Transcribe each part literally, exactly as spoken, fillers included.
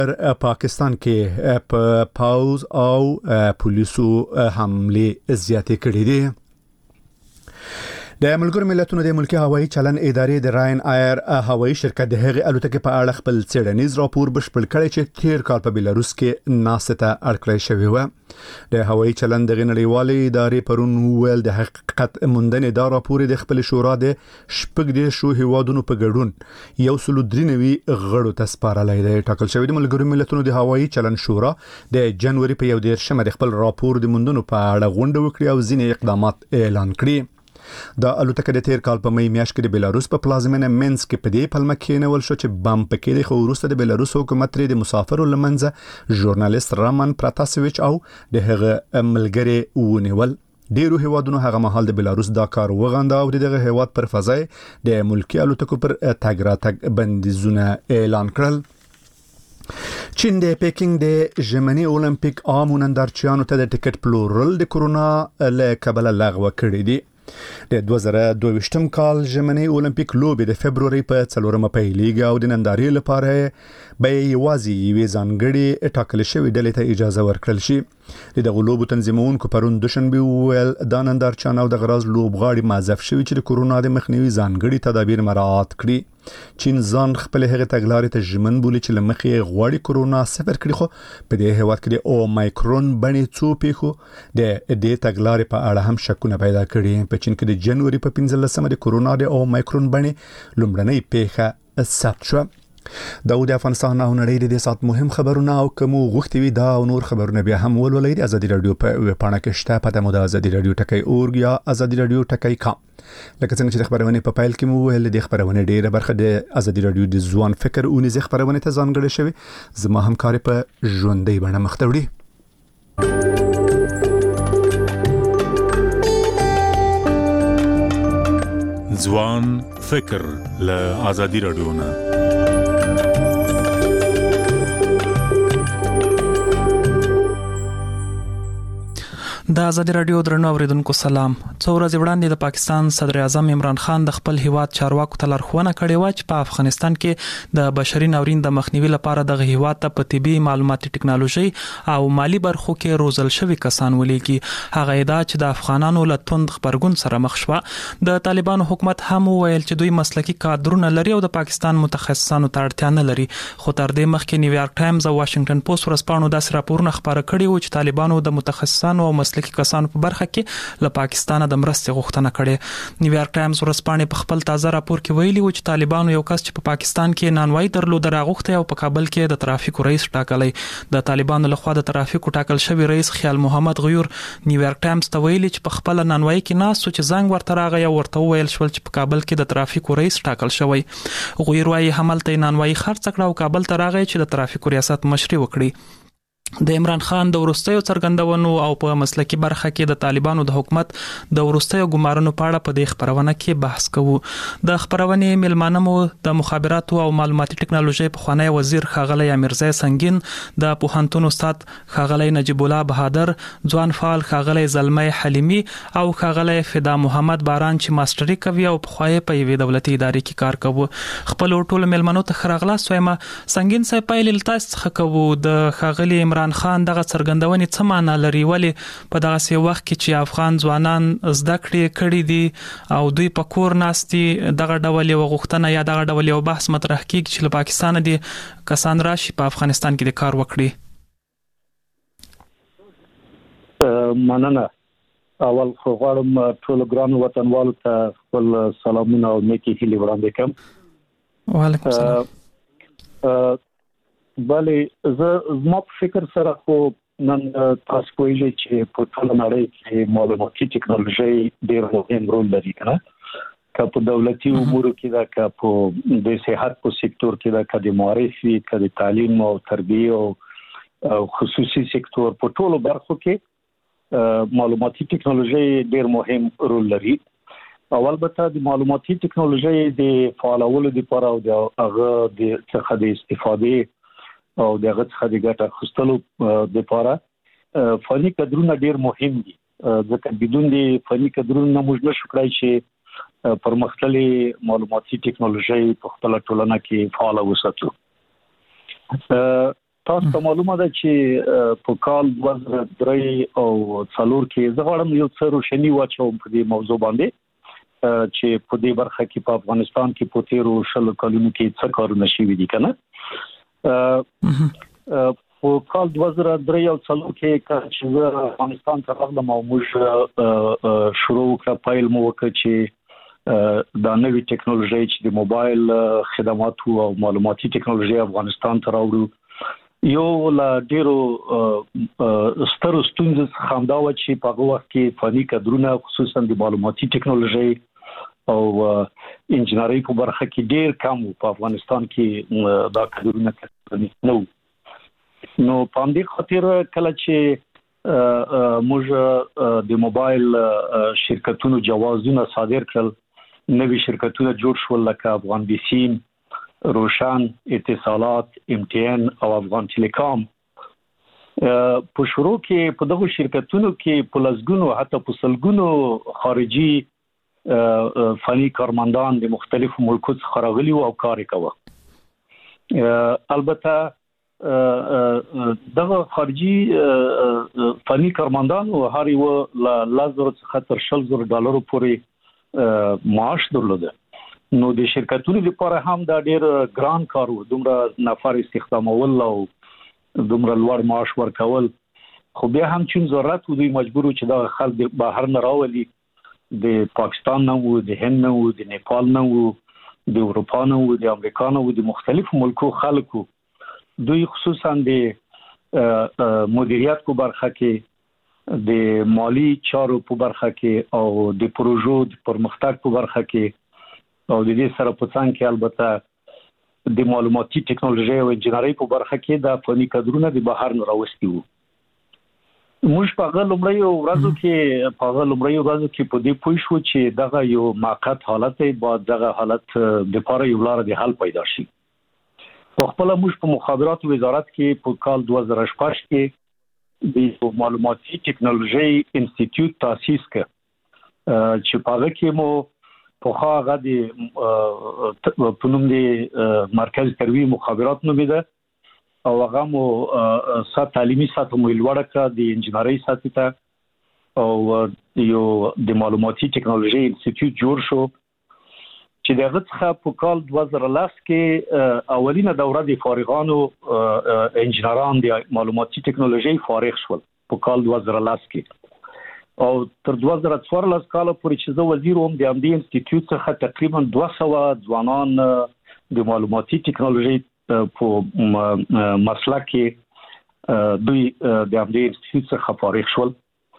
پاکستان کې په پاوز او پولیسو حمله زیاتې کړې دي. د ملګرو ملتونو د ملکی هوایي چلن ادارې د راین ایر هوایي شرکت د هغې الوتکې په اړه خپل څېړنیز راپور بشپړ کړی چې تیر کال په بلاروس کې ناسته اړکړی شوی و. د هوایي چلن د نړیوالې ادارې پرون ویل د حقیقت موندنې دا راپور د خپل شورا د شپږ د شو هیوادونو په ګډون یو سل درې نوي غړو ته سپارلی دی. ټاکل شوی د ملګرو ملتونو د هوایي چلن شورا د جنوري په یو دیرشمه د خپل راپور د موندنو په اړه غونډه وکړي او ځینې اقدامات اعلان کړي. دا الوتکه د تیر کال په مې میاشت کې د بلاروس په پلازمینه مینسک کې په دې پلمه کې نیول شو چې بم پکې د خو وروسته د بلاروس حکومت لري د مسافرو لمنځه ژورنالیست رامان پراتاسویچ او د هغه ملګری ونیول. ډیرو هیوادونو هغه مهال د بلاروس دا کار وغنده او دغه هیواد پر فضای د ملکی الوتکو پر تګ راتګ بندیزونه اعلان کړل. چین د پیکینګ د ژمنی اولمپیک عام نندارچیانو ته د ټیکټ پلورل د کورونا له کبله لغوه کړی دي. د دوه زره دوه ویشتم کال ژمنی اولمپیک لوبې د فبروري په څلورمه پیلېږي او د نندارې لپاره به یوازې یوې ځانګړې ټاکل شوې ډلې ته اجازه ورکړل شي. د دغه لوبو تنظیمونکو پرون دوشنبه ویل دا نندارچیان او د غراز لوبغاړي معذف شوي چې د کورونا د مخنیوي ځانګړي تدابیر مراعات کړي. چین ځان خپل هغه تګلارې ته ژمن بولي چې لمخې غواړي کورونا صفر کړي، خو په دې هیواد کې د اومایکرون بڼې څو پیښو د دې تګلارې په اړه هم شکونه پیدا کړي. په چین کې د جنوري په پنځلسمه د کورونا د اومایکرون بڼې لومړنۍ پیښه ثبت شوه. دا د افغانستان او نړۍ د سات مهم خبرونه او کوم غوښتي وي دا او نور خبرونه بیا هم ولولئ د ازادي رادیو په ویب پاڼه کې شته پته مو د ازادي رادیو ټکی اورګ یا ازادي رادیو ټکی کام. لکه څنګه چې خبرونه په پایل کې مو ویل د خبرونه ډیره برخه د ازادي رادیو د ځوان فکر او نيزه خبرونه ته ځانګړې شوی. زما همکاري په ژوندۍ بڼه مخ ته وړي. ځوان فکر له ازادي رادیو نه د ازادي رادیو درنو اوریدونکو سلام. څو ورځې وړاندې د پاکستان صدر اعظم عمران خان د خپل هیواد چارواکو ته لارښوونه کړې و چې په افغانستان کې د بشري ناورین د مخنیوي لپاره د هیواد ته په طبي معلوماتي ټکنالوژي او مالی برخو کې روزل شوی کسان ولېږي. هغه ادعا چې د افغانانو له توند خبرګون سره مخ شوه. د طالبانو حکومت هم ویل چې دوی مسلکي کادرونه لري او د پاکستان متخصصانو ته اړتیا نه لري. خو تر دې مخکې نیویارک ټایمز او واشنگټن پوسټ ورځپاڼو داسې راپورونه خبره کړي و چې طالبانو د متخصصانو او مسلکي کسانو په برخه کې له پاکستان د مرستې غوښتنه کړې. نیویارک ټایمز ورځپاڼې په خپل تازه راپور کې ویلي و چې طالبانو یو کس چې په پاکستان کې نانوای درلود راغوښته او په کابل کې د ترافیکو رئیس ټاکلی. د طالبانو لخوا د ترافیکو ټاکل شوی رئیس خیال محمد غیور نیویارک ټایمز ته ویلي چې په خپل نانوای کې ناس چې زنګ ورته راغی او ورته ویل شول چې په کابل کې د ترافیکو رئیس ټاکل شوی. غیور وايي حملته نانوای خرڅ کړه او کابل ته راغی چې د ترافیکو ریاست مشري وکړي. د عمران خان د ورستیو څرګندونو او په مسلکي برخه کې د طالبانو د حکومت د ورستیو ګمارنو په اړه په دې خبرونه کې بحث کوو. د خبرونې ملمانه مو د مخابراتو او معلوماتي ټکنالوژي پخوانی وزیر ښاغلی امیرزی سنگین، د پوهنتون استاد ښاغلی نجیب الله بهادر، ځوان فعال ښاغلی زلمی حلیمی او ښاغلی فدا محمد باران چې ماستري کوي او پخوای په یوې دولتي ادارې کې کار کوي. خپل ټول ملمنو ته خراغلا سویما سنگین صاحب پایل تاسو څخه کوو د ښاغلی عمران خان دغه څرګندونې څه معنا لري؟ ولې په دغه سی وخت کې چې افغان ځوانان زده کړې کړي دي او دوی په کور ناستي دغه ډول یو غوښتنه یا دغه ډول یو بحث مطرح کیږي چې له پاکستان دي کسان راشي په افغانستان کې د کار وکړي؟ مننه. اول خو غواړم ټول ګران وطنوالو ته خپل سلامونه او نیکی هیلې وړاندې کړم. وعلیکم السلام. بلې زه زما په فکر سره خو نن تاسو کولی چې په ټول نړۍ کې معلوماتي ټکنالوژي ډېر مهم رول لري کنه. که په دولتي امورو کې دا که په د صحت په سکتور کې دا که د معرفي که د تعلیم او تربیه او خصوصي سکتور په ټولو برخو کې معلوماتي ټکنالوژي ډېر مهم رول لري. او البته د معلوماتي ټکنالوژي د فعالولو لپاره او د هغه د څخه د استفادې او دغه څخه د ګټه اخیستلو لپاره فني کادرونه ډیر مهم دي. ځکه بدون د فني کادرونو موږ نشو کولای چې پرمختللي معلوماتي ټکنالوژي په خپل ټولنه کې فعال وساتو. تاسو ته معلومه ده چې په کال دوه زره درې او څلور کې زه غواړم یو څه روشنی واچوم په دې موضوع باندې چې په دې برخه کې په افغانستان کې په تیرو شلو کلونو کې څه کارونه شوي دي کنه په کال دوه زره درې او څلور کې چې افغانستان ته راغلم او موږ شروع کړ پایل مو وکړ چې دا نوې ټکنالوژي چې د موبایل خدمات او معلوماتي ټکنالوژي افغانستان ته راوړو یو لا ډیرو ستر ستونزې څخه دا و چې په هغه وخت کې فني کادرونه خصوصا د معلوماتي ټکنالوژي او انجنیری په برخه کې ډیر کم په افغانستان کې دا کادرونه نو نو په دې خاطر کله چې موږ د موبایل شرکتونو جوازونه صادر کړل نوې شرکتونه جوړ شول لکه افغان بیسیم روشن اتصالات ام ټي ان او افغان ټیلیکام په شروع کې په دغه شرکتونو کې په لسګونو حتی په سلګونو خارجي فني کارمندان د مختلفو ملکونو څخه راغلي او کار کوي البته دغه خارجي فني کارمندان او هر یو لازم څخه تر شل زره ډالر پورې معاش درلوده نو د شرکتونو لپاره هم دا ډیر ګران کار و دومره نفر استخدامول او دومره لوړ معاش ورکول خو بیا هم چې ضرورت و دوی مجبور و چې دا خلک بهر نه راولي د پاکستان نه و د هند نه و د نیپال نه و د اروپا نه و د امریکا نه و د مختلفو ملکو خلکو دوی خصوصا د مدیریت په برخه کې د مالی چارو په برخه کې او د پروژو د پرمختګ په برخه کې او د دې سره په څنګ کې البته د معلوماتي ټکنالوژي او انجنیری په برخه کې د فني کادرونه د بهر نه راوستي وو موږ په هغه لومړی ورځو کې په هغه لومړی ورځو کې په دې پوه شو چې دغه یو موقت حالت دی بعد دغه حالت د لپاره یو لار د حل پیدا شي په خپل موږ په مخابرات وزارت کې په کال دوه زره شپږ کې د معلوماتي ټکنالوژي انسټیټیوټ تاسیس کړ چې په هغه کې مو په هغه د پونم دی مرکز ترویج مخابرات نومیده او هغه مو سات تعلیمي ساتو مو لوړه کړ د انجنیری ساتي ته او یو د معلوماتي ټکنالوژي انسټیټیوټ جوړ شو چې دغه څخه په کال دوه زره لس کې اولینه دوره د فارغانو انجنیران د معلوماتي ټکنالوژي فارغ شول په کال دوه زره لس کې او تر دوه زره څوارلس کال پورې چې زه وزیر وم د امدی انسټیټیوټ څخه تقریبا دوه سوه ځوانان د معلوماتي ټکنالوژي په مسلک کې دوی د امدی انسټیټیوټ څخه فارغ شول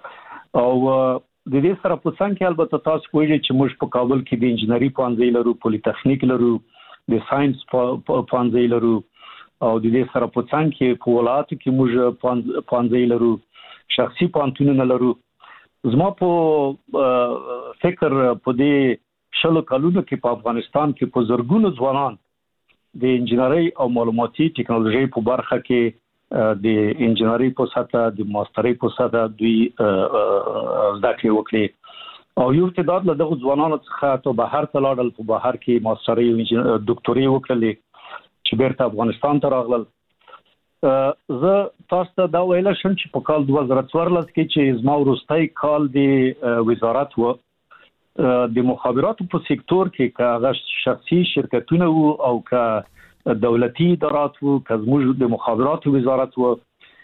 او د دې سره په څنګه کې البته تاسو کوی چې موږ په کابل کې د انجنیری پوهنځي لرو پولی تخنیک لرو د ساينس پوهنځي لرو او د دې سره په څنګه کې په ولایت کې موږ پوهنځي لرو شخصي پوهنتونونه لرو زما په فکر په دې شلو کلونو کې په افغانستان کې په زرګونو ځوانان د انجنیری او معلوماتي ټکنالوژي په برخه کې د انجنیری په ساته د ماسترۍ په ساته دوی زده کړې وکړي او یو تعداد له دغه ځوانانو څخه ته بهر ته لاړل په بهر کې ماسترۍ او ډاکټوري وکړلې چې بیرته افغانستان ته راغلل زه تاسو ته دا ویل شم چې په کال دوه زره څوارلس کې چې زما وروستۍ کال د وزارت و د مخابراتو په سکتور کې کاغه شخصي شرکتونه وو او کا دولتي ادارات وو کزموږ د مخابراتو وزارت وو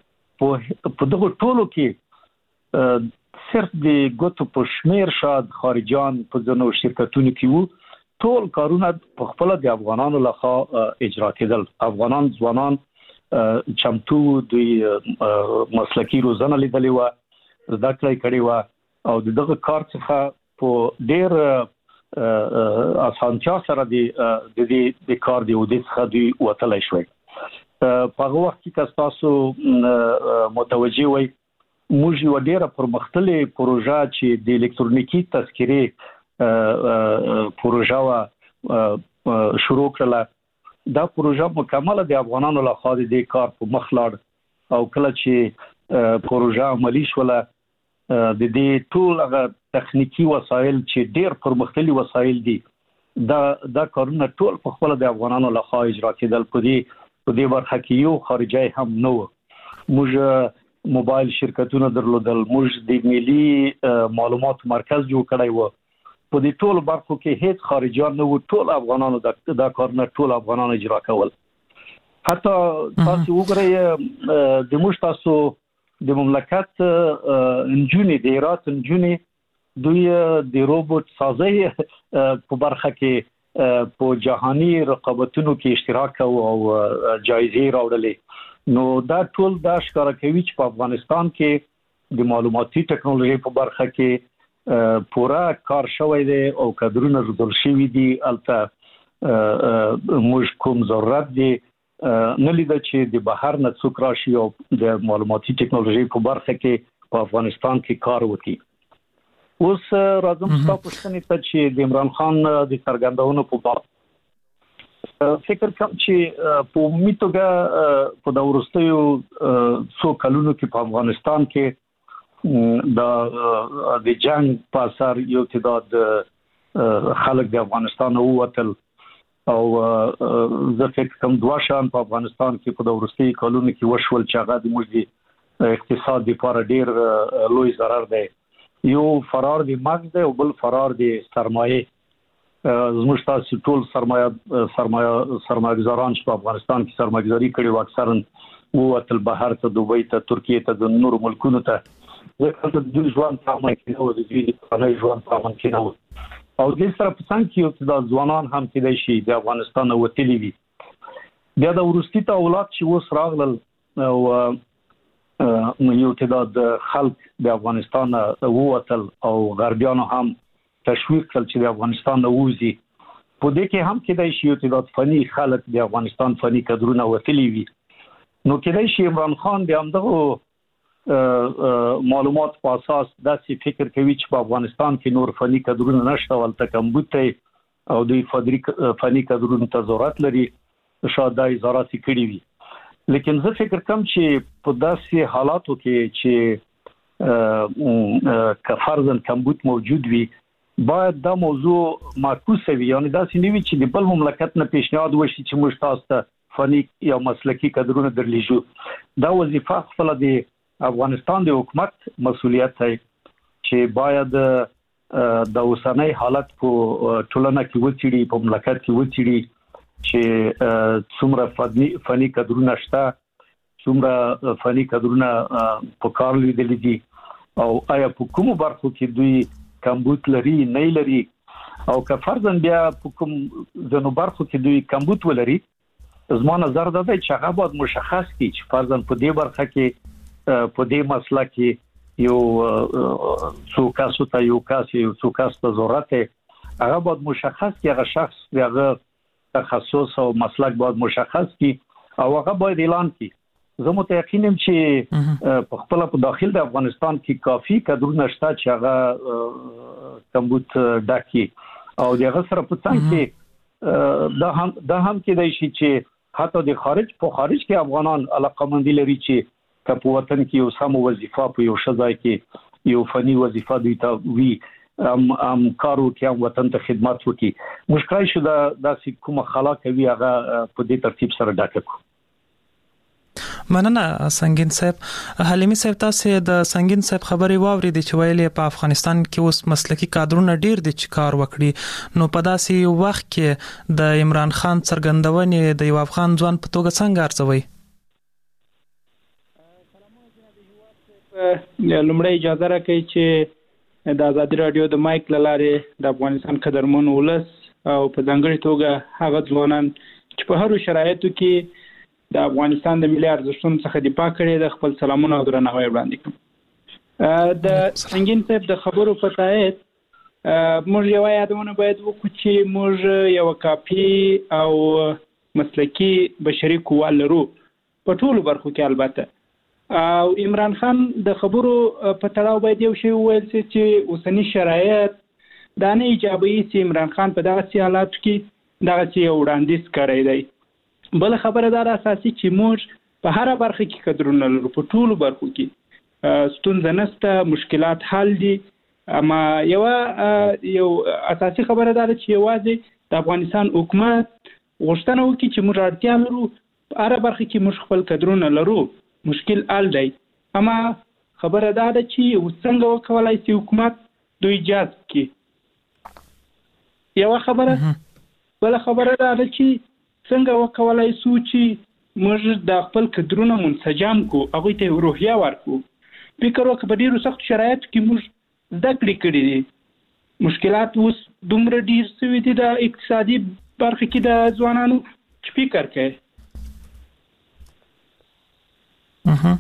په دغه ټولو کې صرف د ګوتو په شمیر شاد خارجيان په ځینو شرکتونو کې وو ټول کارونه په خپل د افغانانو لخوا اجرا کېدل افغانان ځوانان چمتو دوی مسلکی روزنه لیدلې و زده کړې کړې و او دغه کار څخه په ډېر اسانتیا سره د دې د کار دی او د څخه دی وتلای شوی په هغه وخت کې تاسو متوجي وي موږ یو ډېر پرمختللې پروژه چې د الکترونیکی تذکرې پروژه وا شروع کړله دا پروژه مکمله د افغانانو لخوا د دې کار په مخ لاړ او کله چې پروژه عملی شوله د دې ټول هغه تخنیکی وسایل چې ډېر پرمختللي وسایل دي دا دا کارونه ټول په خپل د افغانانو لخوا اجرا کېدل په دې په دې برخه کې یو خارجي هم نه و. موږ موبایل شرکتونه درلودل، موږ د ملي معلومات مرکز جوړ کړی و. په دې ټول برخو کې هیڅ خارجيان نه و، ټول افغانانو دا کارونه ټول افغانانو اجرا کول. حتی تاسو وګورئ د موږ تاسو د مملکت انجونی د ایرات انجونی دوی د روبوت سازي په برخه کې په جهاني رقابتونو کې اشتراک او جایزې راوړلې. نو دا ټول دا ښکاره کوي چې په افغانستان کې د معلوماتي ټکنالوژي په برخه کې پورا کار شوی دی او کادرونه روزل شوی دي. البته موږ کوم ضرورت دی نه لیدل چې د بهر نه څوک راشي او د معلوماتي ټکنالوژي په برخه کې په افغانستان کې کار وکړي. اوس راځم تاسو پوښتنې ته چې د عمران خان د څرګندونو په اړه فکر کوم چې په عمومي توګه په دا ورستیو څو کلونو کې په افغانستان کې د د جنگ په اثر یو تعداد خلک د افغانستان ووتل او زه فکر کوم دوه شان په افغانستان کې په دا ورستي کلونو کې وشول چې هغه د موږ اقتصاد لپاره ډیر لوی ضرر دی. یو فرار دی مغز دی او بل فرار دی سرمایه. زموږ تاسو ټول سرمایه سرمایه سرمایه‌ګزاران چې په افغانستان کې سرمایه‌ګزاري کړي و اکثرا ووتل بهر ته، دوبۍ ته، ترکیه ته، د نورو ملکونو ته. ځکه چې د ژوند په امن کې نو د دوی د ژوند په امن کې نو او د سره په څنګه کې یو د ځوانان هم کېدای شي د افغانستان وتلی وي. بیا د ورستي ته اولاد چې وس راغلل او نو یو تعداد خلک د افغانستان ووتل او غربیانو هم تشویق کړل چې د افغانستان ووزي. په دې کې هم کېدای شي یو تعداد فني خلک د افغانستان فني کادرونه وتلی وي. نو کېدای شي عمران خان د همدغه معلومات په اساس داسې فکر کوي چې په افغانستان کې نور فني کادرونه نشته، ولته کمبوته او د فني کادرونو ته ضرورت لري، شاید دا ضرورت کړی وي. لیکن زه فکر کوم چې په داسې حالاتو کې چې کفرزن کمبود موجود وي باید دا موضوع معکوس وي، یعنی داسې نه وي چې د بل مملکت نه پیشنهاد وشي چې موږ تاسو ته فني یا مسلکي کادرونه درلیږو. دا وظیفه خپل د افغانستان د حکومت مسؤلیت دی چې باید د اوسنۍ حالت په ټولنه کې وڅېړي، په مملکت کې وڅېړي چې څومره فني فني کادرونه شته، څومره فني کادرونه په کار لیدل دي او آیا په کومو برخو کې دوی کمبود لري نه لري، او که فرضاً بیا په کوم ځینو برخو کې دوی کمبود ولري. زما نظر دا دی چې هغه باید مشخص کړي چې فرضاً په دې برخه کې په دې مسله کې یو څو کسو ته یو کس یو څو کس ته ضرورت دی، هغه باید مشخص کړي، هغه شخص هغه تخصص او مسلک باید مشخص کی او هغه باید اعلان کی. زه متأکد یم چې په خپل په داخل د افغانستان کې کافي کادرونه شته چې هغه کمبود ډاکي او دغه سره په څنګه کې دا هم دا هم کېدای شي چې حتی د خارج په خارج کې افغانان علاقمندي لري چې په وطن کې یو سم وظیفه په یو شځای کې یو فني وظیفه دوی ته وي ام ام کارو کې هم وطن ته خدمت وکړي. مشکل شو دا داسې کومه خلا کوي هغه په دې ترتیب سره ډاکو. مننه سنگین صاحب. حلیمی صاحب تاسو د سنگین صاحب خبري واورید چې ویلې په افغانستان کې اوس مسلکی کادرونه ډیر دي چې کار وکړي، نو په داسې وخت کې د عمران خان څرګندونې د یو افغان ځوان په توګه څنګه ارزوي؟ لومړی اجازه راکړئ چې د آزادي رادیو د مایک لاره د افغانستان قدرمن ولس او په ځانګړي توګه هغه ځوانان چې په هرو شرایطو کې د افغانستان د ملي ارزښتونو څخه دفاع کړي د خپل سلامونه او درناوی وړاندې کوم. د سنگین صاحب د خبرو په تایید موږ یو یادونه باید وکړو چې موږ یو کافي او مسلکي بشري قوه لرو په ټولو برخو کې. البته او عمران خان د خبرو په تړاو باید یو شی وویل چې اوسنی شرایط دا نه ایجابوي چې عمران خان په دغه حالاتو کې دغه یو وړاندیز کړی دی. بل خبره دا اساسي چې موږ په هر برخه کې کادرونه لرو، په ټولو برخو کې ستونزه نشته، مشکلات حل دي. اما یو یو اساسي خبره دا چې یوازې د افغانستان حکومت غوښتنه وکړي چې موږ اړتیا لرو هر برخه کې موږ خپل کډرونه لرو، مشکل ال دی. اما خبره دا ده چې څنګه وکولای شي حکومت دوی جذب کړي. یو خبره بل خبره دا ده چې څنګه وکولای شو چې موږ د خپل کډرونه منسجم کو، هغه ته روحیه ورکو. فکر وکړه په ډیرو سخت شرایطو کې موږ زده کړې کړې دي. مشکلات اوس دومره ډیر شوي دي د اقتصادي برخه کې د ځوانانو چې فکر کوي. اها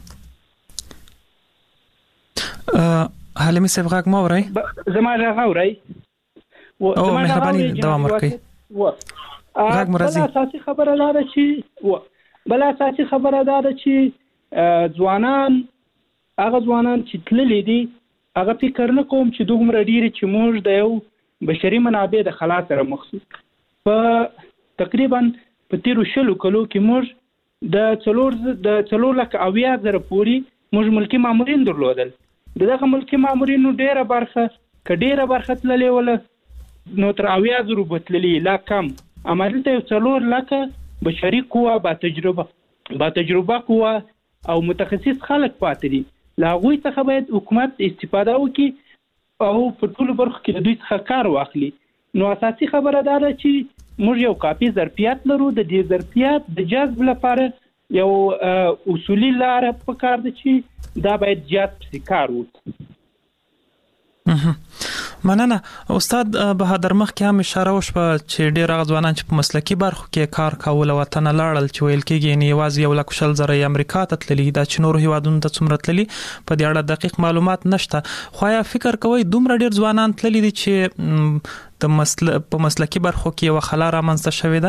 حلیمي صاحب غږ مو اورئ؟ زما غږ اورئ؟ او مهرباني دوام ورکړئ. غږ مو راځي. بل اساسي خبره دا ده چې بل اساسي خبره دا ده چې ځوانان هغه ځوانان چې تللي دي هغه فکر نه کوم چې دومره ډیرې چې موږ د یو بشري منابع د خلا سره مخ شو. په تقریبا په تیرو شلو کلو کې موږ د څلور د څلور لک اویا زره پورې موږ ملکي مامورین درلودل. دغه ملکي مامورینو ډیره برخه ک ډیره برخه تللې ولا نو تر اویا زره بتللي لا کم. اما دلته یو څلور لک بشري قوه با تجربه با تجربه قوه او متخصص خلک پاتې دي. لا غوي څخه باید حکومت استفاده وکړي او په ټولو برخو کې د دوی څخه کار واخلي. نو اساسي خبره دا ده چې موږ یو کافي ظرفیت لرو. د دې ظرفیت د جذب لپاره یو اصولي لار په کار ده چې دا باید جذب شي، کار وکړي. مننه استاد بهادر. مخکې هم اشاره وشوه چې ډېر هغه ځوانان چې په مسلکي برخو کې کار کول او وطن لاړل چې ویل کېږي یعنې یوازې یو لک شل زره یې امریکا ته تللي، دا چې نورو هیوادونو ته څومره تللي په دې اړه دقیق معلومات نشته. خو آیا فکر کوئ دومره ډېر ځوانان تللي دي چې د مسل په مسلکي برخو کې یوه خلا رامنځته شوې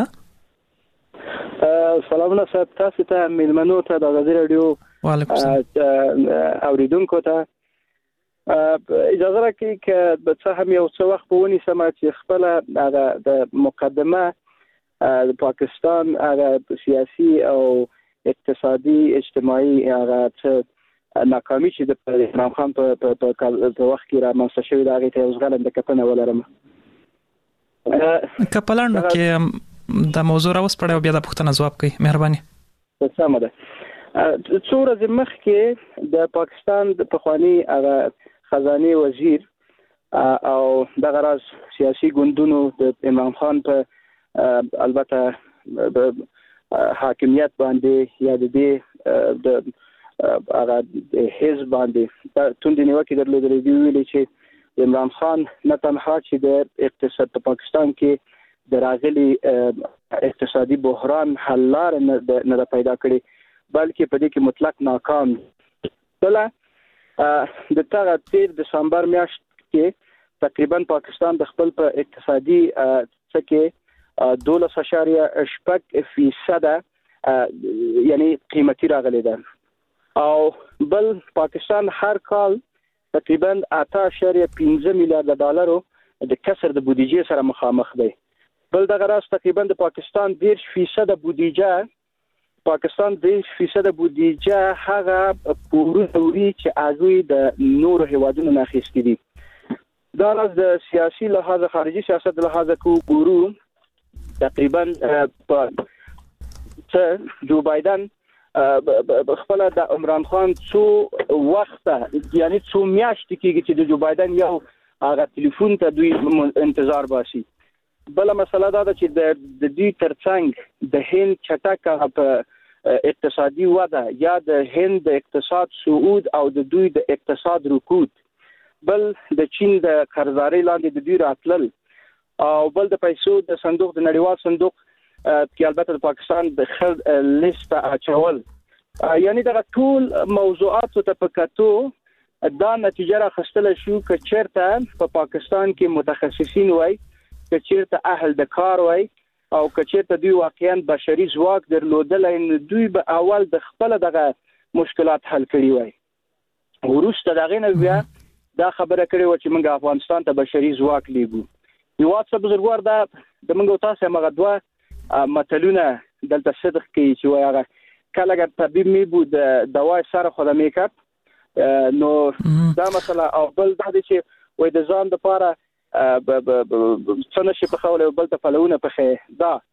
ده؟ سلامونه صاحب، تاسو ته میلمنو ته د غزي رادیو وعلیکم السلام اوریدونکو ته اجازه راکړئ چې به څه هم یو څه وخت په ونیسم چې خپله هغه د مقدمه د پاکستان هغه سیاسي او اقتصادي اجتماعي هغه څه ناکامي چې د عمران خان په وخت کې رامنځته شوې ده هغې ته یو ځغلنده کتنه ولرم. که په لنډو کې دا موضوع راوسپړئ او بیا د پوښتنه ځواب کوئ، مهرباني. سمه ده. څو ورځې مخکې د پاکستان د پخواني هغه خزانه وزیر او دغه راز سیاسي ګوندونو د عمران خان په البته حاکمیت باندې یا د دې د هغه حزب باندې توندې نیوکې درلودلې دي. ویلي چې عمران خان نه تنها چې د اقتصاد په پاکستان کې د راغلي اقتصادي بحران حل لار نه پیدا کړي بلکې په دې کې مطلق ناکام. بل د تغه تیر دسمبر میاشت کې تقریبا پاکستان د خپل په اقتصادي څکه دولس اشاریه شپږ فیصد یعنی قیمتي راغلی ده او بل پاکستان هر کال تقریبا اته اشاریه پنځه میلیارډ ډالرو د کسر د بودیجې سره مخامخ دی. بل دغه راز تقریبا د پاکستان دېرش فیصد بودیجه پاکستان دېرش فیصد بودیجه هغه پورونه وړي چې هغوی د نورو هیوادونو نه اخیستي دي. دا راز د سیاسي لحاظ خارجي سیاست لحاظ کو ګورو تقریبا په جو بایدن خپل د عمران خان څو وخت یعنی څو میاشتې کېږي چې د جو بایدن یو هغه ټلیفون ته دوی انتظار باسي. بل مسله دا ده چې د دې ترڅنګ د هند چټک په اقتصادي وده یا د هند د اقتصاد صعود او د دوی د اقتصاد رکود، بل د چین د قرضدارۍ لاندې د دوی راتلل او بل د پیسو د صندوق د نړیوال صندوق کې البته د پاکستان د خل لیست اچول، یعنی دا ټول موضوعات ته په کتو دا نتیجه راخستل شو چې چیرته په پاکستان کې متخصصین وای، که چیرته اهل د کار وای او که چیرته دوی واقعا بشري ځواک درلودل نو دوی به اول د خپل دغه مشکلات حل کړي وای. وروسته دغه نه بیا دا خبره کړې و چې موږ افغانستان ته بشري ځواک لیږو. یو څه بزرګوار دا د موږ تاسو مغه دوه متلونه دلته صدق کوي چې وای هغه کله ګر طبيب می بود دوا سره خو د میکاپ نو دا مثلا او بل دا چې وای د ځان د پاره څنګه شي په خوله بل ته فلونه په خې دا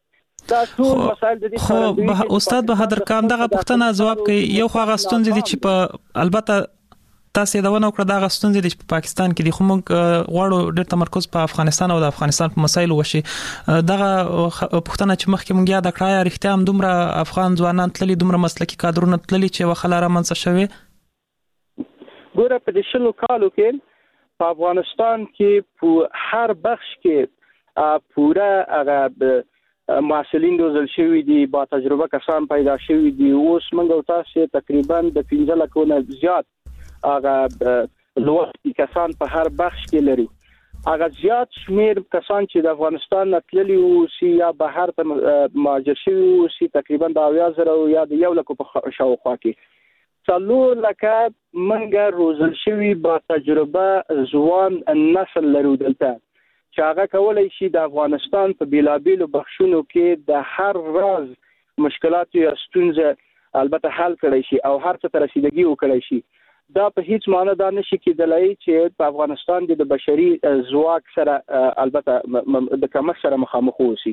دا ټول مسایل د دې خو استاد بهادر کام دغه پوښتنه جواب کوي. یو خو هغه ستونزې دي چې په البته تاسو دا ونه کړه دغه ستونزې دي په پاکستان کې دي، خو موږ غواړو ډېر تمرکز په افغانستان او د افغانستان په مسایلو وشي. دغه پوښتنه چې مخکې مونږ یاد کړه رښتیا هم دومره افغان ځوانان تللي، دومره مسلکي کادرونه تللي چې وخلاره منځ شوي؟ ګوره په دې شلو کالو کې په افغانستان کې په هر بخش کې پوره هغه محصلین روزل شوي دي، با تجربه کسان پیدا شوي دي. اوس موږ او تاسو تقریبا د پنځه لکو نه زیات هغه لوړ کسان په هر بخش کې لري. هغه زیات شمیر کسان چې د افغانستان نه تللي او سی یا بهر ته مهاجر شوي او سی تقریبا د اویا زره یا د یو لکو په شاوخوا کې څلور لکه منګه روزل شوي با تجربه ځوان نسل لرو دلته چې هغه کولای شي د افغانستان په بیلابیلو بخشونو کې د هر راز مشکلات یا ستونزې البته حل کړی شي او هر څه ته رسیدګي وکړي شي. دا په هیڅ معنی دا نشي کېدلای چې په افغانستان کې د بشري ځواک سره البته د کمښت سره مخامخ اوسي.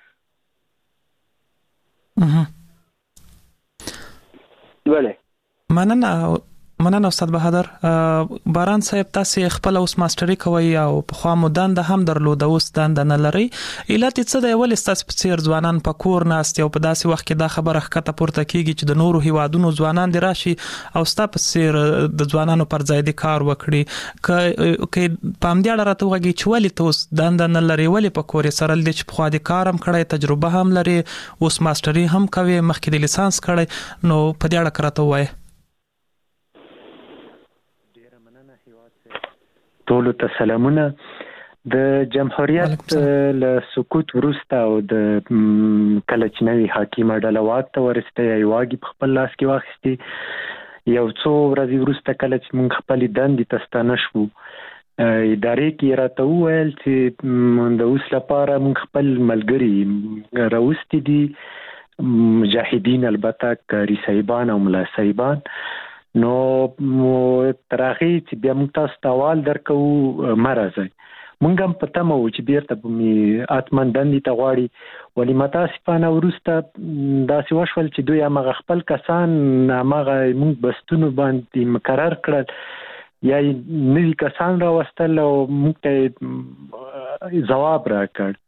وله مننه مننه استاد بهادر. باران صاحب تاسو خپل اوس ماستری کوي او په خوا مودان د هم درلود اوس دند نه لري. علت څه دی ول تاسو په څیر ځوانان په کور ناست او په داسې وخت کې دا خبره ښکته پورته کیږي چې د نورو هیوادونو ځوانان دی راشي او تاسو په څیر د ځوانانو پر ځای د کار وکړي. ک پام دی راته وږي چې ولې تاسو دند نه لري، ولې په کور سره د چې په خوا د کارم کړی، تجربه هم لري، اوس ماستری هم کوي، مخکې د لیسانس کړی، نو په دې اړه راته وایي. ټولو ته سلامونه. د جمهوریت له سقوط وروسته او د کله چې نوی حاکمه ډله واک ته ورسته یې واګي په خپل لاس کې واخیستې. یو څو ورځې وروسته کله چې موږ خپل دندې ته ستانه شوو ادارې کې راته وویل چې د اوس لپاره موږ خپل ملګري راوستي دي، مجاهدین البته کاري صاحبان او ملا صاحبان. نو ترغی چې بیا موږ تاسو ته اول درکو مرزه موږ هم پته مو چې بیرته به می اتمن دندې ته غواړي، ولی متاسفانه ورسته داسې وشول چې دوی هغه خپل کسان هغه موږ بستونو باندې مقرر کړل یا نوی کسان راوستل او موږ ته جواب راکړ.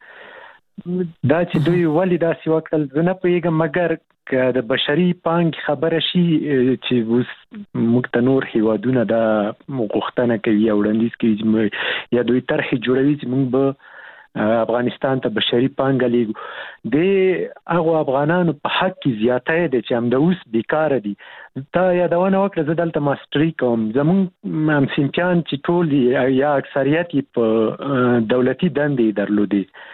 دا چې دوی ولی داسې وکړل زه نه پوهیږم، مګر که د بشري پانګې خبره شي چې اوس موږ ته نور هیوادونه دا غوښتنه کوي یا وړاندیز کوي یا دوی طرحې جوړوي چې موږ به افغانستان ته بشري پانګه لیږو. د هغو افغانانو په حق کې زیاتی دی چې همدا اوس بیکاره دي. تا یادونه وکړه زه دلته ماستري کوم، زموږ همصنفیان چې ټول یا اکثریت یې په دولتي دندې درلودې،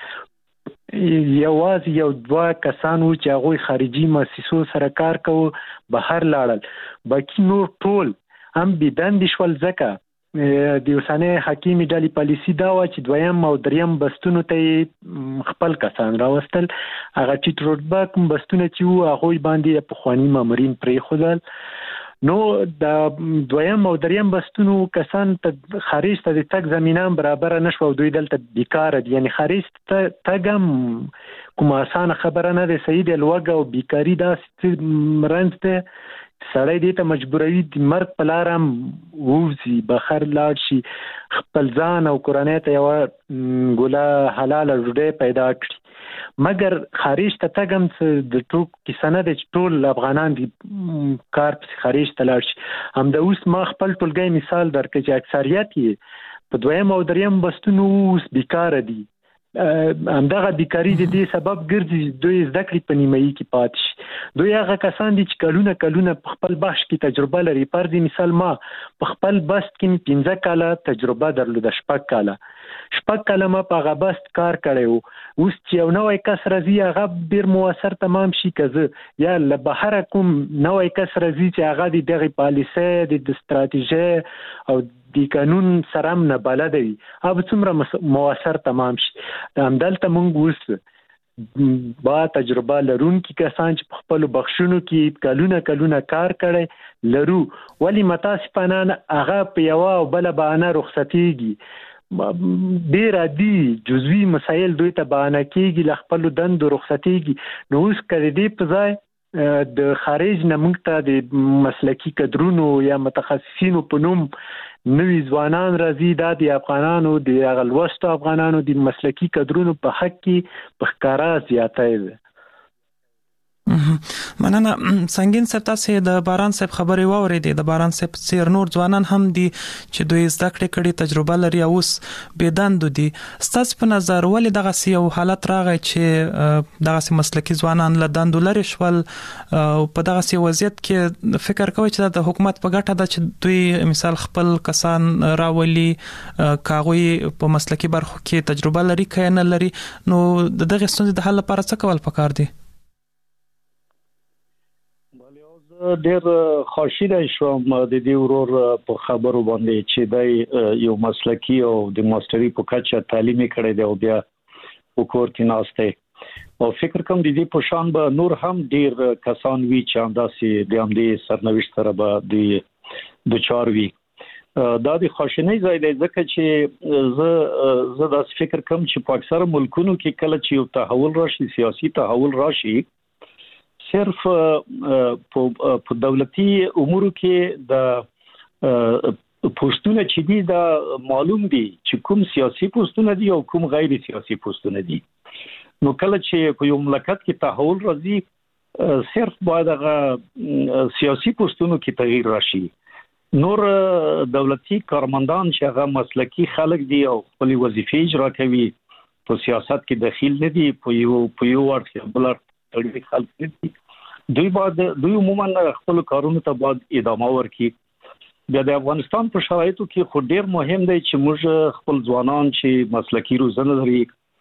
یوازې یو دوه کسان وو چې هغوی خارجي مؤسسو سره کار کوو بهر لاړل، باقي نور ټول هم بې دندې شول. ځکه د اوسنۍ حاکمې ډلې پالیسي دا وه چې دویم او دریم بستونو ته یې خپل کسان راوستل، هغه ټیټ رتبه کوم بستونه چې وو هغوی باندې پخواني مامورین پرېښودل. نو د دویم او دریم بستونو کسان ته خارج ته د تګ زمینه برابر نه شو، دوی دلته بیکاره دي. یعنی خارج ته تګ هم کومه اسانه خبره نه ده. صحیح دی، لوږه او بیکاري داسې رنځ دی سړی دې ته مجبوروي د مرګ په لاره هم ووځي، بهر لاړ شي، خپل ځان او کورنۍ ته یوه ګوله حلاله ډوډۍ پیدا کړي. مګر خارج ته تګ هم د ټوک کیسه نه دی چې ټول افغانان دي کار پسې خارج ته لاړ شي. همدا اوس ما خپل ټولګی مثال درکړ چې اکثریت یې په دویم او دریم بستونو اوس بیکاره دي. همدغه بیکاري د دې سبب ګرځي دوی زده کړې په نیمایي کې پاتې شي. دوی هغه کسان دي چې کلونه کلونه په خپل بخش کې تجربه لري. فرض مثال ما په خپل بست کې پنځه کاله تجربه درلوده، شپږ کاله شپږ کاله ما په هغه بست کار کړی و. اوس چې یو نوی کس راځي هغه ډېر مؤثر تمام شي، که زه یا له بهره کوم نوی کس راځي چې هغه د دغې پالیسۍ د ستراتیژۍ او د قانون سره هم نه بلده وي، هغه څومره مؤثر تمام شي. همدلته موږ اوس با تجربه لرونکي کسان چې په خپلو بخشونو کې کلونه کلونه کار کړی لرو، ولې متاسفانه هغه په یوه او بله بهانه رخصتېږي. ډیر عادي جزوي مسایل دوی ته بهانه کیږي، ل خپل دندو رخصتېږي. نو اوس کړي دی په ځای د خارج نه موږ ته د مسلکي کدرونو یا متخصصینو په نوم نوي ځوانان راځي. دا د افغانانو د هغه لوستو افغانانو د مسلکي کدرونو په حق کې په ښکارا زیاتی ده. مننه. سنگین صاحب، تاسو د باران صاحب خبرې واورېدې. د باران صاحب سیر نور ځوانان هم دي چې دوی زده کړې کړي، تجربه لري، اوس بېدندو دي. ستاسو په نظر ولې دغه یو حالت راغی چې دغه مسلکي ځوانان له دندو لري شول؟ او په دغه وضعیت کې فکر کوي چې د حکومت په ګټه ده چې دوی مثال خپل کسان راولي، کاغوي په مسلکي برخو کې تجربه لري که نه لري؟ نو دغه ستونزې د حل لپاره څه کول پکار دي؟ ډېر خوشاله شوم د دې ورور په خبرو باندې چې دای یو مسلکی او د ماستری په کچه تعلیم کړی دی او بیا وکور کې ناشته او فکر کوم د دې په شان به نور هم ډېر کسان وی چې انداسي د همدې سرنوشت سره به د د چار وی. دا د خوشنۍ ځای دی ځکه چې زه زه د فکر کوم چې په اکثر ملکونو کې کله چې یو تحول راشي، سیاسي تحول راشي، صرف په دولتي امورو کې د پوسټونه چې دي دا معلوم دي چې کوم سیاسي پوسټونه دي او کوم غیر سیاسي پوسټونه دي. نو کله چې په یو مملکت کې تحول راځي، صرف باید هغه سیاسي پوسټونو کې تغییر راشي. نور دولتي کارمندان چې هغه مسلکي خلک دي او خپل وظیفې اجرا کوي، په سیاست کې دخیل نه دي، په یو په یو ورته بل تړلي خلک دي، دوی باید دوی عموما خپل کارونو ته باید ادامه ورکړي. بیا د افغانستان په شرایطو کې خو ډیر مهم دی چې موږ خپل ځوانان چې مسلکي روزنه لري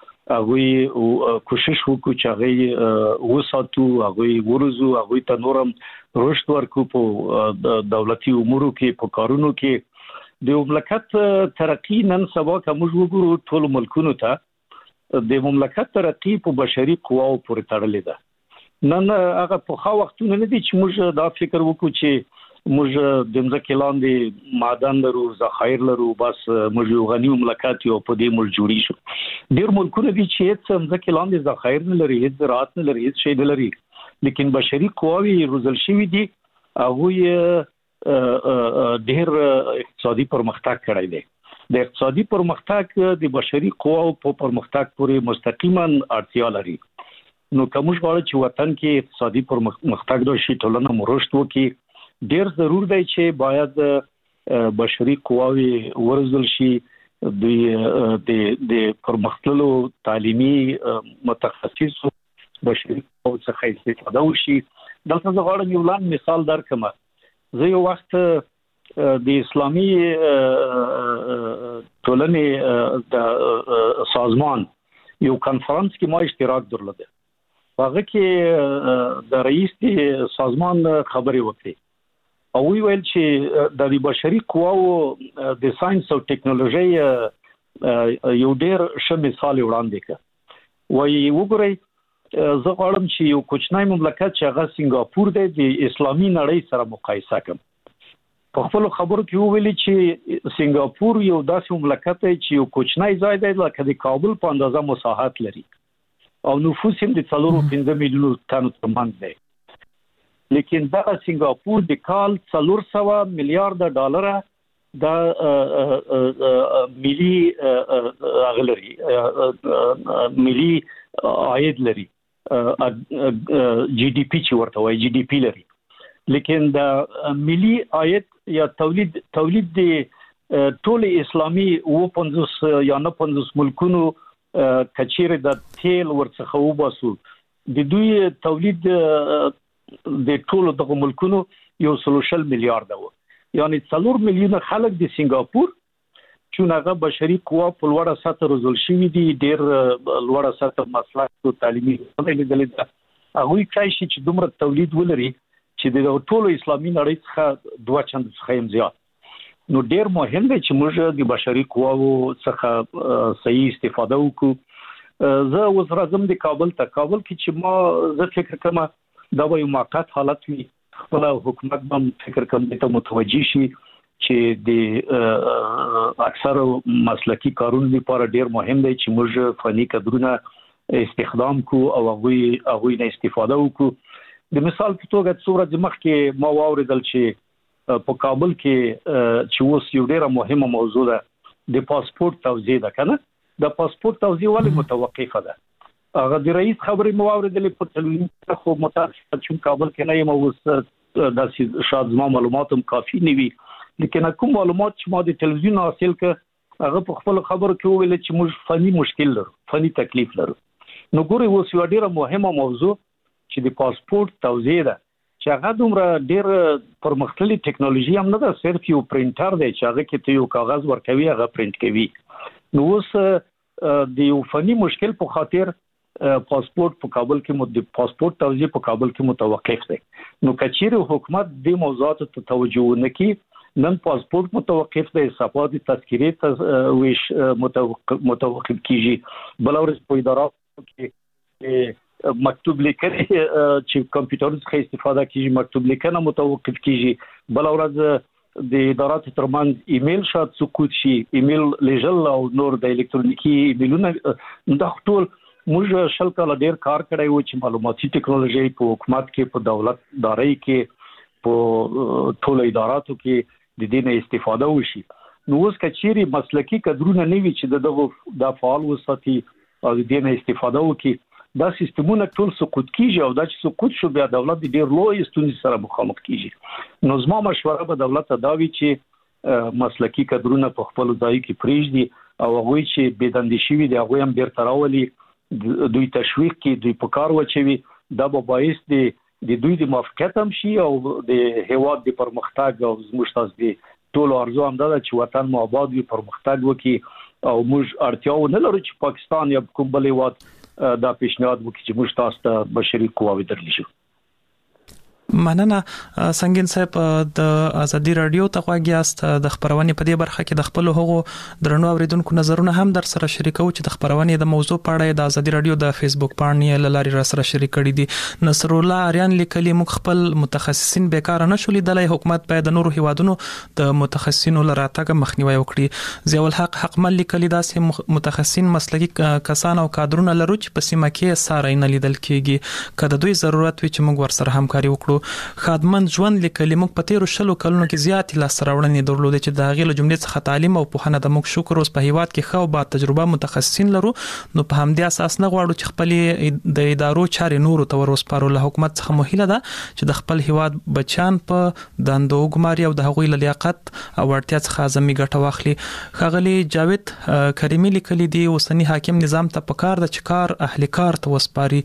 هغه کوشش وکړو چې هغه وساتو، هغه ورزو، هغه ته نورم رشد ورکړو په دولتي امورو کې، په کارونو کې. د مملکت ترقی نن سبا که موږ وګورو ټول ملکونو ته د مملکت ترقی په بشري قواو پورې تړلې ده. نن هغه په خا وختونه نه دي چې موږ دا فکر وکړو چې موږ د ځمکې لاندې معدن لرو، ذخایر لرو، بس موږ یو غني مملکت یو په دې ملک جوړی شو. ډېر ملکونه دي چې هیڅ ځمکې لاندې ذخایر نه لري، هیڅ زراعت نه لري، هیڅ شی نه لري، لیکن بشري قواوی روزل شوی دي، هغه ډېر اقتصادي پرمختګ کړی دی. د اقتصادي پرمختګ د بشري قواو په پرمختګ پورې مستقیما اړتیا لري. نو کوم غواړي چې وطن کې اقتصادي پرمختګ راشي، ټولنه مرشد وکړي، ډیر ضرور دی چې باید بشري قواوی ورزل شي، د د پرمختللو تعلیمي متخصصو بشري قواو څخه استفاده وشي. دلته زه غواړم یو لاندې مثال درکړم. زه یو وخت د اسلامي ټولنې د سازمان یو کانفرنس کې ما اشتراک درلوده. هغه کې د رئیس سازمان خبرې وکړې او وی ویل چې د بشري قواو د ساينس او ټیکنالوژي یو ډېر ښه مثال وړاندې کړ. وایي وګورئ، زه غواړم چې یو کوچنی مملکت چې هغه سنگاپور دی د اسلامي نړۍ سره مقایسه کړم. په خپل خبرو کې ویلي چې سنگاپور یو داسې مملکت دی چې یو کوچنی ځای دی لکه د کابل په اندازه مساحت لري او نفوس هم د څلور پنځه میلیونو تنو ترمنځ دی، لیکن دا سنگاپور د کال څلور سوه میلیارډ ډالر د ملي اغلري ملي عاید لري، جی ډي پی چې ورته وایي جی ډي پی لري، لیکن د ملي عاید یا تولید تولید د ټول اسلامي و پنځوس یا نه پنځوس ملکونو کچېره د تیل ورڅخه وباسو، د دوی تولید د ټول دغه ملکونو یو سلوشل میلیارډ و. یعنی څلور میلیونه خلک د سنگاپور چې هغه بشري قوا په لوړه سطح روزل شوی دي، ډېر لوړه سطح مسلک او تعلیمي لیدل دي، هغه کای شي چې دومره تولید ولري چې د ټول اسلامي نړۍ څخه دوه چند څخه هم زیات. نو ډېر مهم دی چې موږ د بشري قواو څخه صحیح استفاده وکړو. زه اوس راځم د کابل ته. کابل کې چې ما زه فکر کوم دا به یو موقت حالت وي، خپل حکومت هم فکر کوم ته متوجي شي چې د اکثر مسلکی کارونو لپاره ډیر مهم دی چې موږ فني کادرونه استخدام کو او هغه هغه نه استفاده وکړو د مثال په توګه څوره د مخکې ما واوریدل چې په کابل کې چې اوس یو ډیره مهمه موضوع ده د پاسپورت توزیع ده کنه د پاسپورت توزیع ولې متوقفه ده هغه د رئیس خبرې مو واوریدلې په تلویزیون خو متاسفه چې کابل کې نه یم اوس د شاید زما معلوماتم کافي نه وي لیکن کوم معلومات چې ما د تلویزیون حاصل ک هغه په خپل خبرو کې ویل چې موږ فني مشکل لرو فني تکلیف لرو نو ګوري اوس یو ډیره مهمه موضوع چې د پاسپورت توزیع ده چې هغه دومره ډیر پرمختللي ټکنالوژي هم نه ده صرف یو پرینټر دی چې هغه کې ته یو کاغذ ورکوي هغه پرینټ کوي نو اوس د یو فني مشکل په خاطر پاسپورت په کابل کې مو د پاسپورت توزیع په کابل کې متوقف دی نو کچېره حکومت د موضوعات ته توجه نکړي نن پاسپورت متوقف دی صفات تذکرې ته ویش متوقف کیږي بل ورځ په ادارات کې مکتوب لیکل چې کمپیوټر څخه استفاده کیږي مکتوب لیکنه متوقف کیږي بل ورځ د ادارات ترمنځ ایمیل شات سقوط شي ایمیل لېږل او نور د الکترونیکی ایمیلونه د ټول موږ شل کاله ډیر کار کړی و چې معلوماتي ټکنالوژي په حکومت کې په دولت داري کې په ټول اداراتو کې د دې نه استفاده وشي نو اوس کچېری مسلکی کډرونه نه وی چې دغه د فعال وساتي او د دې نه استفاده وکړي دا سیستمونه ټول سقوط کیږي او دا چې سقوط شو بیا دولت ډیر لوی ستونزې سره مخامخ کیږي نو زما مشوره به دولت ته دا وی چې مسلکی کډرونه په خپل ځای کې پریږدي او هغه چې بيدندې شي دی هغه هم ډیر تراولي دوی تشویق کې دوی په کار وچوي دا به باعث دی د دوی د موافقت هم شي او د هیواد د پرمختګ او زموږ تاسو د ټول ارزو هم دا چې وطن مو آباد وي پرمختګ وکړي او موږ اړتیا نه لرو چې پاکستان یا کوم بل هیواد دا پیشنهاد وکړي چې موږ تاسو ته بشري قواوې درلی شو مننه سنگین صاحب د ازادي رادیو ته غواګیاست د خبرونې په دې برخه کې د خپل هغو درنو اوریدونکو نظرونه هم در سره شریکو چې د خبرونې د موضوع په اړه د ازادي رادیو د فیسبوک پاڼې لاري را سره شریک کړي دي نصر الله اریان لیکلي موږ خپل متخصصین بیکار نه شولې د حکومت باید د نورو هیوادونو د متخصصینو لراتګ مخنیوي وکړي ضیاء الحق حقمل لیکلي داسې متخصصین مسلکی کسان او کادرونه لرو چې په سیمه کې ساري نه لیدل کیږي کله دوی ضرورت وي چې موږ ورسره همکاري وکړو خادمن ژوند لیکلي موږ په تیر شلو کلونو کې زیات لاسراوړنې درلودې چې د غیله جملې څخه تعلیم او پوهنه د موږ شکر اوس په هیواد کې خو با تجربه متخصصین لرو نو په همدې اساس نه غواړو چې خپل د ادارو چارې نور ته ورسپارو له حکومت څخه مهیله ده چې د خپل هیواد بچان په دندو ګماري او د هغوی لیاقت او ورتیا څخه اعظمي ګټه واخلي خغلی جاوید کریمی لیکلي دی اوسنی حاکم نظام ته پکار د چکار اهل کار ته وسپاري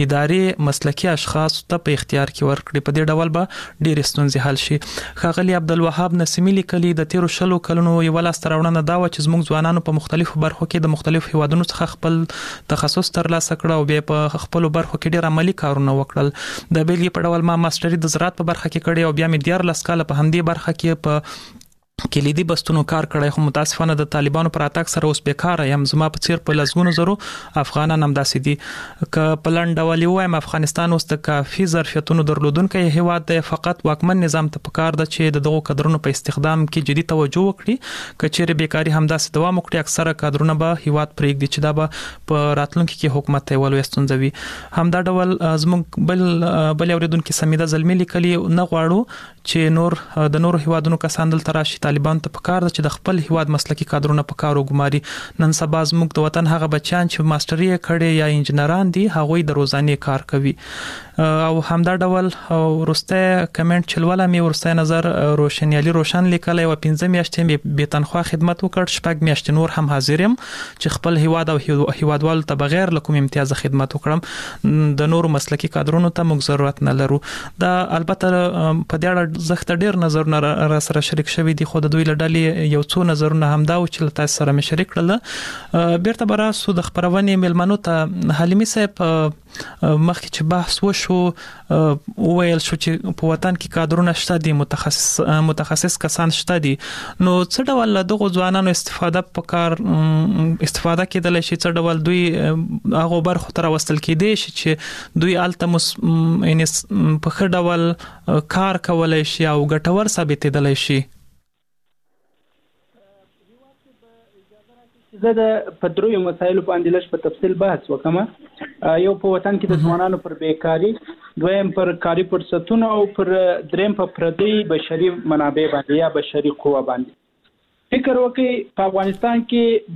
ادارې مسلکی اشخاص ته په اختیار کې ورکړي په دې ډول به ډېر ستونزې حل شي خغلی عبدالوهاب نسیمی لیکلي د تیر شلو کلونو یو لاس ترونه دا و چې زموږ ځوانانو په مختلفو برخو کې د مختلفو هیوادونو څخه خپل تخصص ترلاسه کړ او بیا په خپل برخو کې ډېر عملی کارونه وکړل د بیلګې په ډول ما ماستري د زراعت په برخه کې کړی او بیا مې ډیر لاس کاله په همدې برخه کې په کلیدي بستونو کار کړی خو متاسفانه د طالبانو پر اتاک سره اوس بیکاره یم زما په څیر په لزګونو زرو افغانان هم داسې دي ک پلان ډولي وایم افغانستان اوس د کافي ظرفیتونو درلودونکو هیواد دی فقط واکمن نظام ته پکار ده چې دغه کادرونو په استخدام کې جدي توجه وکړي کچېره بیکاری هم داسې دوام وکړي اکثره کادرونه به هیواد پرېږدي چې دا به په راتلونکي کې حکومت ته ولوي ستونزوي هم دا ډول زموږ بل بل اوریدونکو سمیده زلمی لیکلي نه غواړو چې نور د نور هیوادونو کسان دلته راشي طالبان ته پکار ده چې د خپل هیواد مسلکی کادرونه په کار وګماري نن سبا زموږ د وطن هغه بچان چې ماستري کړي یا انجنیران دي هغه د روزانه کار کوي او همدا ډول ورسته کمنټ چلواله می ورسته نظر روشنیالي روشن لیکلی او پنځه میاشتې به تنخواه خدمت وکړ شپږ میاشتې نور هم حاضر يم چې خپل هیواد او هیوادوال ته بغیر لکوم امتیاز خدمت وکړم د نور مسلکی کادرونو ته موږ ضرورت نه لرو دا البته په دې اړه زخت ډیر نظرونه را سره شریک شوی دي خو د دوی لړلې یو څو نظرونه هم دا و چې تاسو سره مې شریک کړل بیرته براسو د خبرونې ملمنو ته حلیمي صاحب مخکې چې بحث وشو وویل شو چې په وطن کې کادرونه شته دي متخصص متخصص کسان شته دي نو څه ډول دغه ځوانانو استفاده په کار استفاده کېدل شي څه ډول دوی هغه برخو تر وستل کېدي شي چې دوی التمس یعنی په خړ ډول کار کولای شي او ګټور ثابتېدل شي چې زه د په دریو مسایلو باندې لږ په تفصیل بحث وکم. یو په وطن کې د ځوانانو پر بیکاری، دویم پر کاري فرصتونو او پر دریم په پردي بشري منابع باندې یا بشري قوه باندې. فکر وکړئ په افغانستان کې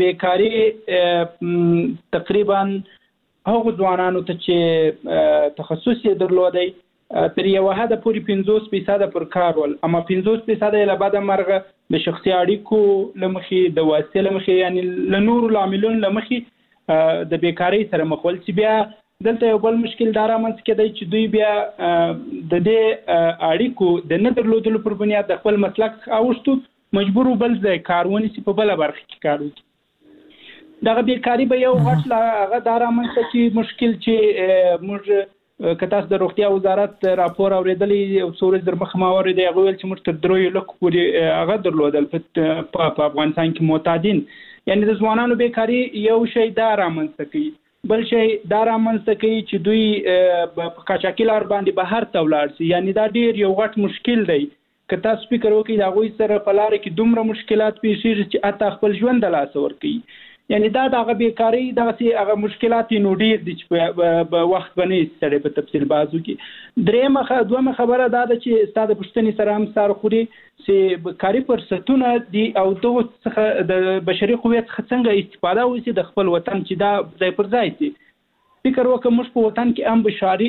بیکاری تقریبا هغو ځوانانو ته چې تخصص یې درلودی تر یوه حده پورې پنځوس فیصده پر کار ول، اما پنځوس فیصده یې له بده مرغه د شخصي اړیکو له مخې، د واسطې له مخې، یعنې له نورو لاملونو له مخې د بیکارۍ سره مخ ول، چې بیا دلته یو بل مشکل دا رامنځته کېدی چې دوی بیا د دې اړیکو د نه درلودلو پر بنیاد د خپل مسلک اوښتو مجبور بل ځای کار ونیسي، په بله برخه کې کار وکړي. دغه بیکاري به یو غټ هغه دا رامنځته کړي مشکل چې موږ که تاسو د روغتیا وزارت راپور اورېدلی یو څو ورځې در مخه ما اورېدی، هغه ویل چې موږ تر دریو لکو پورې هغه درلودل په افغانستان کې معتادین. یعنې د ځوانانو بیکاري یو شی دا رامنځته کوي، بل شی دا رامنځته کوي چې دوی په قاچاقي لار باندې بهر ته ولاړ شي. یعنې دا ډېر یو غټ مشکل دی. که تاسو فکر وکړئ د هغوی سره په لاره کې دومره مشکلات پیښېږي چې حتی خپل ژوند د لاسه ورکوي. یعنی دا د هغه بیکارۍ دغسې هغه مشکلات یې نو ډېر دي چې په وخت به نه شي سړی په تفصیل بحث وکړي. درېیمه دویمه خبره دا ده چې ستا د پوښتنې سره هم سر خوري چې کاري فرصتونه دي او دغو څخه د بشري قوې څخه څنګه استفاده وشي د خپل وطن چې دا ځای پر ځای شي. فکر وکړه موږ په وطن کې هم بشري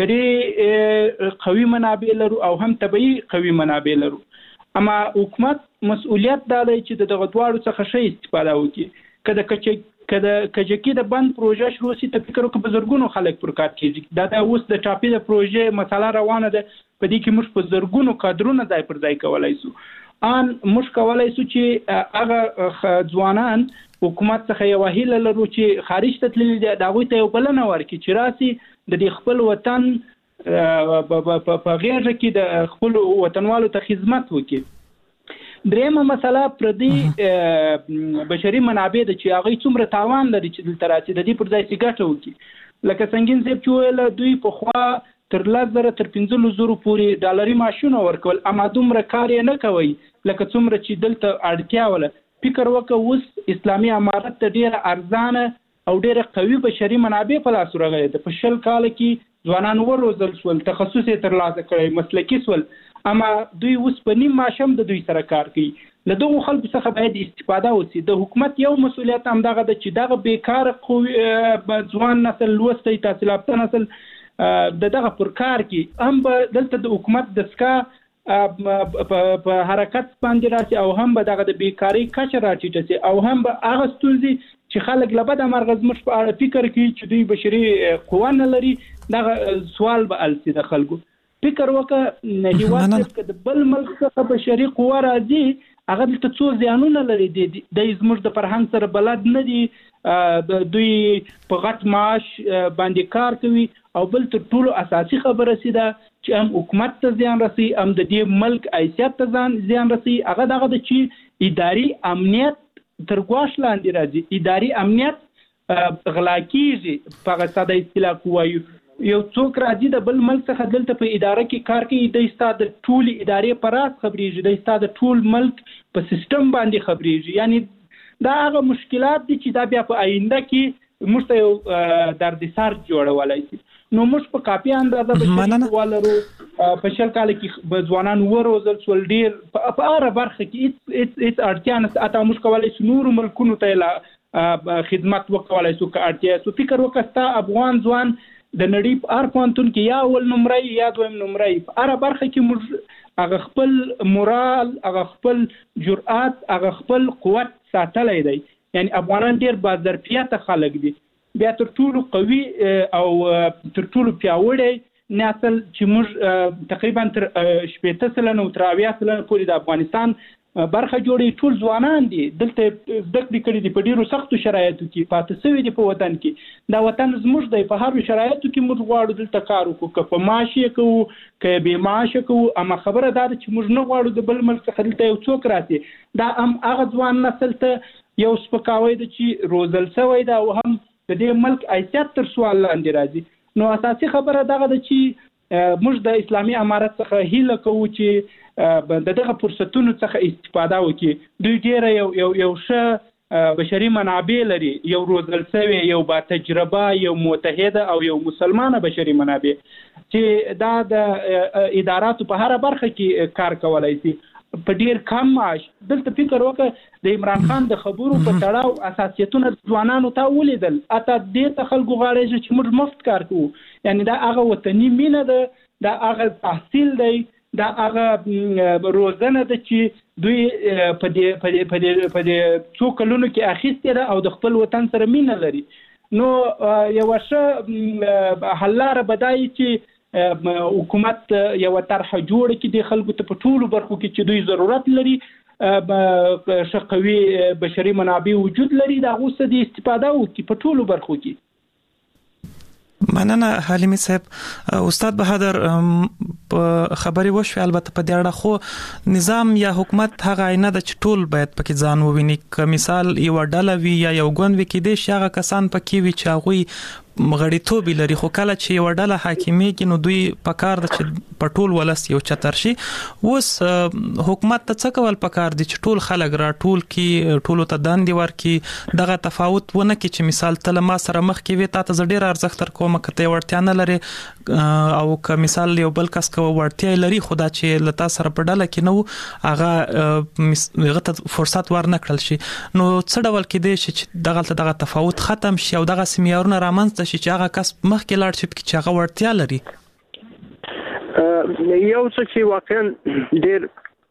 بشري قوي منابع لرو او هم طبیعي قوي منابع لرو، اما حکومت مسؤلیت دا دی چې دغه دواړو څخه ښه استفاده وکړي. که د کجکي د بند پروژه شروع شي ته فکر وکړه په زرګونو خلک پر کار کېږي. دا د اوس د ټاپي د پروژې مسله روانه ده، په دې کې موږ په زرګونو کادرونه ځای پر ځای کولی شو. ان موږ کولی شو چې هغه ځوانان حکومت څخه یوه هیله لرو چې خارج ته تللي دي، د هغوی ته یو بلنه ورکړي چې راسي د دې خپل وطن په غېږه کې د خپلو وطنوالو ته خدمت وکړي. درېیمه مسله پردي بشري منابع ده چې هغوی څومره تاوان لري چې دلته راسي، د دې پر ځای چې ګټه وکړي. لکه سنګین صاحب چې ویله دوی پخوا تر لس زره تر پنځلس زرو پورې ډالري معاشونه ورکول، اما دومره کار یې نه کوئ لکه څومره چې دلته اړتیا وله. فکر وکړه اوس اسلامي امارت ته ډېره ارزانه او ډېره قوي بشري منابع په لاس ورغلې ده. په شل کاله کې ځوانان وروزل شول، تخصص یې ترلاسه کړی، مسلکي شول، اما دوی اوس په نیم معاش هم د دوی سره کار کوي. له دغو خلکو څخه باید استفاده وشي. د حکومت یو مسؤلیت همدغه ده چې دغه بیکاره قوي ځوان نسل، لوستی تحصیل یافته نسل د دغه پر کار کې هم به دلته د حکومت دستګاه په حرکت باندې راشي او هم به دغه د بیکارۍ کچه راټیټه شي او هم به هغه ستونزې چې خلک له بده مرغه زموږ په اړه فکر کوي چې دوی بشري قوه نه لري، دغه سوال به حل شي د خلکو. فکر وکړه هېواد که د بل ملک څخه بشري قوه راځي هغه دلته څو زیانونه لري. دی زموږ د فرهنګ سره بلد نه دي، دوی په غټ معاش باندې کار کوي او بل تر ټولو اساسي خبره سي ده چې هم حکومت ته زیان رسي، هم د دې ملک حیثیت ته زیان رسي. هغه دغه ده چې اداري امنیت تر ګواښ لاندې راځي. اداري امنیت غلا کېږي، په هغه ساده اصطلاح ووایو. یو څوک راځي د بل ملک څخه دلته په اداره کې کار کوي، دی ستا د ټولې ادارې په راز خبرېږي، دی ستا د ټول ملک په سیستم باندې خبرېږي. یعنې دا هغه مشکلات دي چې دا بیا په آینده کې موږ ته یو دردسر جوړولی شي. نو موږ په کافي اندازه بشري قوه لرو. په شل کاله کې به ځوانان وروزل شول، ډېر په هره برخه کې هېڅ اړتیا نشته. حتی موږ کولی شو نورو ملکونو ته خدمت وکولی شو که اړتیا سو. فکر وکړه ستا افغان ځوان د نړۍ په هر پوهنتون کې یا اول نمرې یا دویم نمرې، په هره برخه کې موږ هغه خپل مورال، هغه خپل جرأت، هغه خپل قوت ساتلی دی. یعنې افغانان ډېر باظرفیته خلک دي. بیا تر ټولو قوي او تر ټولو پیاوړی نسل چې موږ تقریبا تر شپېته سلنه او تر اویا سلنه پورې د افغانستان برخه جوړي ټول ځوانان دي. دلته زده کړې کړي دي، په ډېرو سختو شرایطو کې پاتې شوي دي په وطن کې. دا وطن زموږ دی، په هرو شرایطو کې موږ غواړو دلته کار وکړو، که په معاش یې کوو که بې معاشه کوو. اما خبره دا ده چې موږ نه غواړو د بل ملک څخه دلته یو څوک راسي. دا هم هغه ځوان نسل ته یو سپکاوی ده چې روزل شوی ده او هم د دې ملک حیثیت تر سوال لاندې راځي. نو اساسي خبره دغه ده چې موږ د اسلامي امارت څخه هیله کوو چې د دغه فرصتونو څخه استفاده وکړي. دوی ډېره یو یو یو ښه بشري منابع لري، یو روزل شوی، یو با تجربه، یو متحده او یو مسلمانه بشري منابع چې دا د اداراتو په هر برخه کې کار کولای شي په ډیر کم معاش. دلته فکر وکړه د عمران خان د خبرو په تړاو اساسیتونه ځوانانو ته ولیدل، اته دې ته خلکو غواړي چې موږ مفت کار کوو. یعنی دا هغه وطني مینه ده، دا هغه تحصیل دی، دا هغه روزنه ده چې دوی په دې په دې په دې په دې څو کلونو کې اخیستې ده او د خپل وطن سره مینه لري. نو یو ښه حل لاره به دا وي چې حکومت یو طرح جوړ کړي د خلکو ته په ټولو برخو کې چې دوی ضرورت لري ښه قوي بشري منابع وجود لري، د هغو څخه د استفاده وکړي په ټولو برخو کې. مننه حلیمي صاحب. استاد بهادر خبري وشوي البته په دې اړه خو نظام یا حکومت هغه عینه د چټول باید پکې ځان وویني. که مثال یو ډله وی یا یو ګوند وی کې دې شغه کسان پکې وی چې هغه مغړیتوب لري، خو کله چې یو ډله حاکمیږي نو دوی پکار د چې پټول ولس یو چتر شي. اوس حکومت ته څه کول پکار دي چې ټول خلک را ټول کی ټول ته دندې ورکي، دغه تفاوت ونه کی چې مثال تل ما سره مخ کې وي تا ته ډیر ارزښت تر کومه کته ورتیا نه لري، او که مثال یو بل کس کو ورتیا لري خدا چې لتا سره په ډله کې نو هغه هغه ته فرصت ورنکړل شي. نو څه ډول کې دي چې دغه دغه تفاوت ختم شي او دغه سیمیارونه رامنځته شي چې هغه کس مخکې لاړ شي چې هغه ورتیا لري؟ یو څه چې واقعا ډیر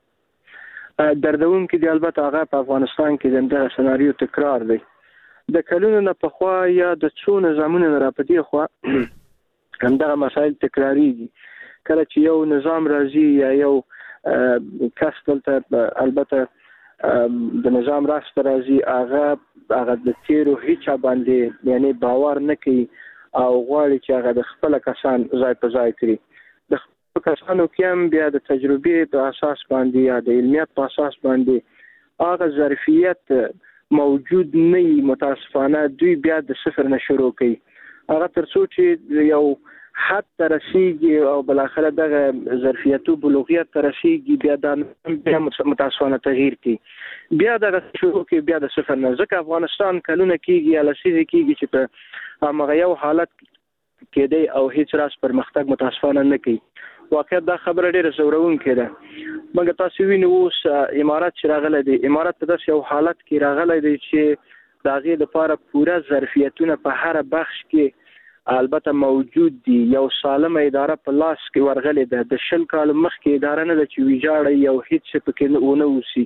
دردونکي دی، البته هغه په افغانستان کې د سناریو تکرار دی. د کلونو نه پخوا یا د څو نظامونو نه راپدې خوا همدغه مسایل تکراریږي. کله چې یو نظام راځي یا یو کس دلته البته د نظام راسته راځي، هغه هغه د تیرو هیڅ باندې یعنی باور نه کوي او غواړي چې هغه د خپل کسان ځای په ځای کړي. د خپل کسانو کې هم بیا د تجربې په اساس باندې یا د علمیت په اساس باندې هغه ظرفیت موجود نه وي، متاسفانه دوی بیا د صفر نه شروع کوي. هغه تر څو چې یو حد ته رسیږي او بالاخره دغه ظرفیتو بلوغیت ته رسیږي، بیا د بیا متاسفانه تغییر کوي، بیا دغه شروع کوي بیا د صفر نه. ځکه افغانستان کلونه کېږي یا لسیزې کېږي چې په همغه یو حالت کې دی او هیڅ راز پرمختګ متاسفانه نه کوي. واقعیت دا خبره ډېره ځورونکې ده. مګر تاسو وینئ اوس امارات چې راغلی دی، امارات په داسې یو حالت کې راغلی دی چې د هغې لپاره پوره ظرفیتونه په هر بخش کې البته موجود دي. یو سالمه اداره په لاس کې ورغلې ده. د شل کال مخکې اداره نه ده چې ویجاړه یو هیڅ څه پکې ونه اوسي.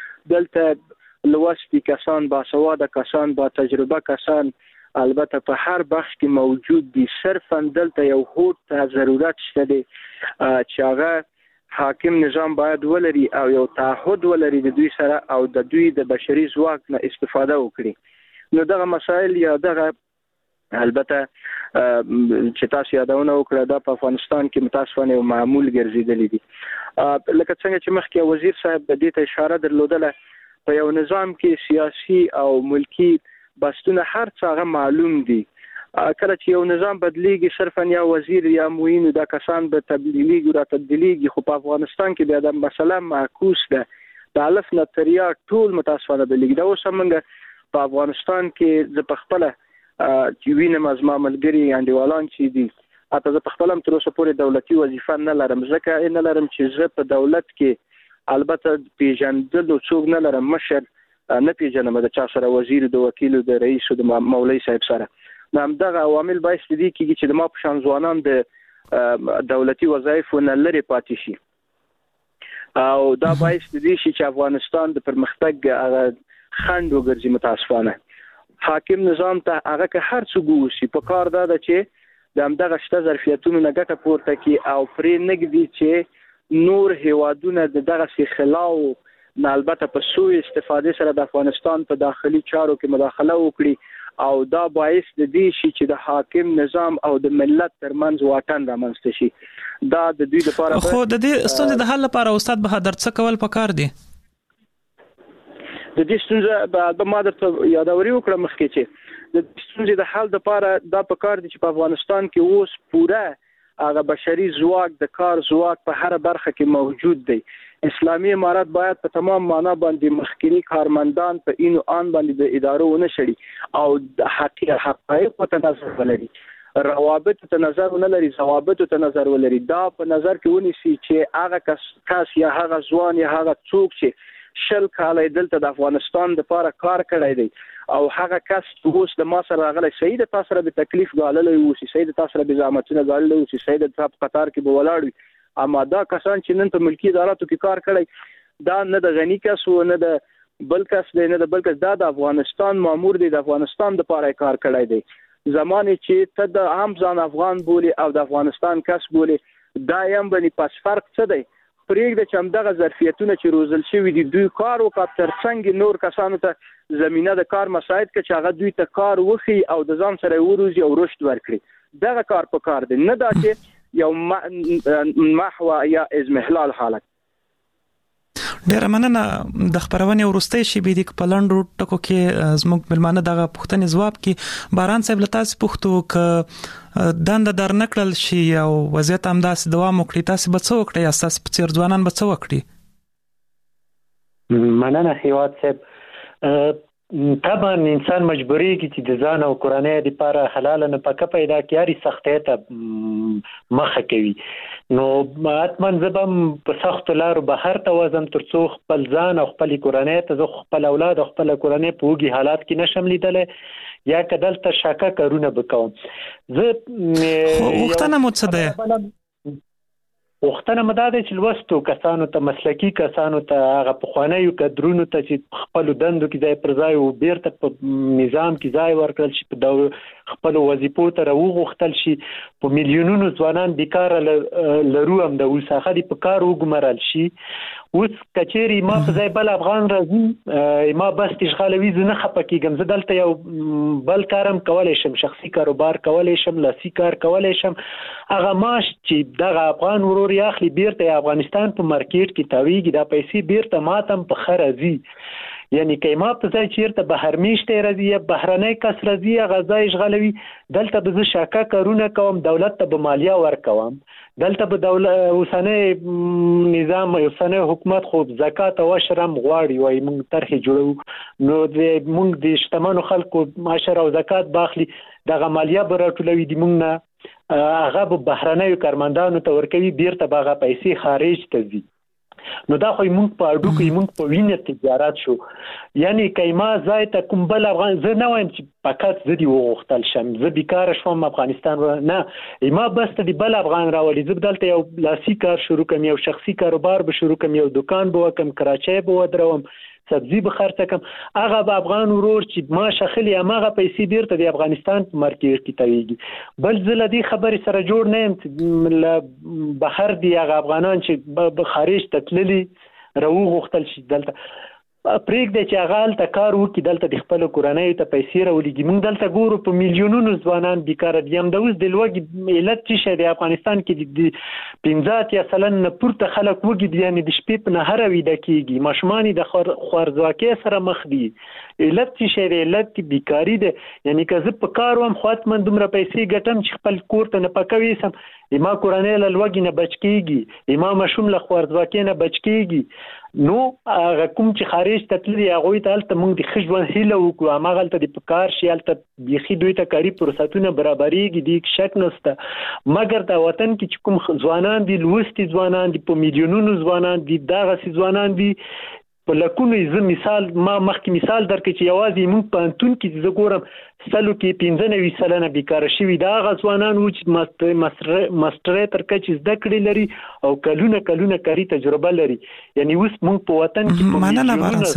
دلته لوستي کسان، باسواده کسان، با تجربه کسان البته په هر بخش کې موجود دي. صرفا دلته یو هوډ ته ضرورت شته دی چې هغه حاکم نظام باید ولري او یو تعهد ولري د دوی سره او د دوی د بشري ځواک نه استفاده وکړي. نو دغه مسایل یا دغه البته چې تاسو یادونه وکړه دا په افغانستان کې متاسفانه یو معمول ګرځیدلی دي. لکه څنګه چې مخکې وزیر صاحب د دې ته اشاره درلودله، په یو نظام کې سیاسي او ملکی بستونه هر څه هغه معلوم دي. کله چې یو نظام بدلیږي صرفا یا وزیر یا معین دا کسان به تبدیلیږي را تبدیلیږي، خو په افغانستان کې بیا د مسله معکوس ده. د الف نه تر یا ټول متاسفانه بدلیږي. دا اوس موږ په افغانستان کې د پخپله چې وینم از ما ملګري انډیوالان چې دي، اته زه په خپل هم تر اوسه پورې دولتي وظیفه نه لرم، ځکه نه لرم چې زه په دولت کې البته پیژندلو څوک نه لرم، مشر نه پیژنم د چا سره، وزیر، د وکیل، د رئیس، د مولوی صاحب سره. نو همدغه عوامل باعث دي کېږي چې د ما په شان ځوانان د دولتي وظایفو نه لرې پاتې شي، او دا باعث دي چې افغانستان د پرمختګ هغه خنډ وګرځي. متاسفانه حاکم نظام ته هغه که هر څه ګوشي په کار دا ده چې د همدغه شته ظرفیتونو نه ګټه پورته کړي او پرې نږدي چې نور هیوادونه د دغه خلاو نه البته په سوء استفاده سره د افغانستان په داخلي چارو کې مداخله وکړي، او دا باعث د دې شي چې د حاکم نظام او د ملت ترمنځ واټن رامنځته شي. دا د دوی لپاره خو د دې ستونزې د حل لپاره استاد بهادر څه کول پکار دي؟ د دې ستونزې به ما درته یادوري وکړه مخکې چې د ستونزې د حل لپاره دا پکار دي چې په افغانستان کې اوس پوره هغه بشري ځواک د کار ځواک په هر برخه کې موجود دی. اسلامي امارات باید په تمام معنا باندې مخکنی کارمندان په اینو آن باندې د ادارو ونه شړي او د حقیقت حقایق په نظر ولري، روابط ته نظر ولري، ضوابط ته نظر ولري. دا په نظر کې ونیسي چې هغه کس کس یا هغه ځوان یا هغه څوک چې شل کاله دلته د افغانستان لپاره کار کړی دی او هغه کس اوس د ما سره راغلی صحیح د تاسو سره به تکلیف غاللی وي، صحیح د تاسو سره به زحمتونه غاللی وي، صحیح د تاسو په قطار کې به ولاړ وي، اما دا کسان چې نن په ملکی اداراتو کې کار کړی دا نه د غنی کس و نه د بل کس دی نه د بل کس، دا د افغانستان مامور دی، د افغانستان لپاره کار کړی دی. زمانه چې ته د عام ځان افغان بولی او د افغانستان کس بولی دا یم باندې پس فرق څه دی؟ پرېږده چې همدغه ظرفیتونه چې روزل شوي دي دوی کار وکړي ترڅنګ نور کسانو ته زمینه د کار مساعد کړي چې هغه دوی ته کار وخی او د ځان سره وروزي او رشد ورکړي. دغه کار په کار دی، نه دا چې یو محو یا ازمهلال حالت. ډیره مننه. د خبرونې ورستۍ شی به د پلانډو ټکو کې زموږ ملمانه دغه پوښتنې ځواب کې باران صاحب لتاس پوښتو ک دند در نکړل شي او وضعیت همداس دوام وکړي، تاسو به څه وکړئ؟ اساس په چیر ځوانان به څه وکړي؟ مننه هیواد صاحب. طبعا انسان مجبوری کی چې د ځان او کورنۍ لپاره حلال نه پکې پیدا کیاري سختۍ ته مخه کوي، نو اتمن زبم په سخت لارو بهر ته وزم ترڅو خپل ځان او خپل کورنۍ ته خپل اولاد او خپل کورنۍ په وګي حالات کې نشم لیدلې یا کدل ته شاکه کارونه وکوم. زه وختونه مو څه ده وختونه مداده چې لوستو کسانو ته مسلکی کسانو ته هغه پخوانیو کډرونو ته چې خپل دندو کې ځای پر ځای او بیرته په نظام کې ځای ورکړل شي، په خپل وظیفو ته راوغختل شي، په میلیونونو ځوانان بیکار لرو هم د وساخه دی په کار وګمرل شي. اوس کچېری ما په ځای بل افغان راځي ما بس تشغالوي زنه خپکیږم، زه دلته یو بل کارم کولای شم، شخصي کاروبار کولای شم، لاسی کار کولای شم. هغه ماش چې دغه افغان ورور یاخلی بیرته افغانستان په مارکیټ کې تاویږي، دا پیسې بیرته ماتم په خرازي، یعنی کایما په ځای چیرته بهر میشته راځي یا بهرنۍ کس راځي غزای اشغالوي، دلته به زه شاکه کارونه کوم، دولت ته به مالیه ورکوم، دلته به دولت اوسنۍ نظام اوسنۍ حکومت خو زکات او شرم غواړي وای موږ طرح جوړو، نو د موږ د شتمنو خلکو معاشره او زکات باخلي، دغه مالیه به راټولوي، د موږ نه هغه به بهرنۍ کارمندانو ته ورکوي، بیرته به هغه پیسې خارج ته ځي. نو دا خو موږ په اډو کې موږ په وینې تجارت شو، یعنی کایما ځای ته کوم بل افغان زه نه وایم چې فقط زه دی وغوښتل شم زه بیکار شوم افغانستان نه، ما بس ته دی بل افغان راولي، زه دلته یو لاسي کار شروع کوم، یو شخصي کاروبار به شروع کوم، یو دکان به وکم، کراچۍ به ودروم، سبزی به خرڅ کم، هغه به افغان ورور چې ما شخلي هغه پیسې بیرته د افغانستان په مارکیټ کې تویږي. بل ځل دې خبرې سره جوړ نه يم بهر دی هغه افغانان چې خارج تتللي راوغختل شي دلته پرېږده چې هغه هلته کار وکړي، دلته د خپلو کورنیو ته پیسې راولېږي. موږ دلته ګورو په میلیونونو ځوانان بیکاره دي، همدا اوس د لوږې علت څه شی دی؟ افغانستان کې د پنځه اتیا سلن نه پورته خلک وږي دي، یعنې د شپې په نهره ویده کېږي، ماشومان یې د خوارځواکۍ سره مخ دي. علت څه شی دی؟ علت بیکاري دی. یعنې که زه په کار وم خو حتما دومره پیسې ګټم چې خپل کور ته نفقه ویسم، ما کورنۍ له لوږې نه بچ کېږي، ما ماشوم له خوارځواکۍ نه بچ کېږي. نو هغه کوم چې خارج ته تللي هغوی ته هلته موږ د ښه ژوند هیله وکړو، هماغه هلته د په کار شي، هلته بیخي دوی ته کاري فرصتونه برابرېږي، دې شک نشته. مګر د وطن کې چې کوم ځوانان دي، لوستي ځوانان دي، په میلیونونو ځوانان دي، دغسې ځوانان دي په لکونو. زه مثال ما مخکې مثال درکړې چې یوازې موږ په پوهنتون کې زه ګورم سلو کې پنځه نوي سلنه بیکاره شوي، د هغه ځوانان وو چې ماسټرۍ تر کچې زده کړې لري او کلونه کلونه کاري تجربه لري. یعنې اوس موږ په وطن کې په میلیونونه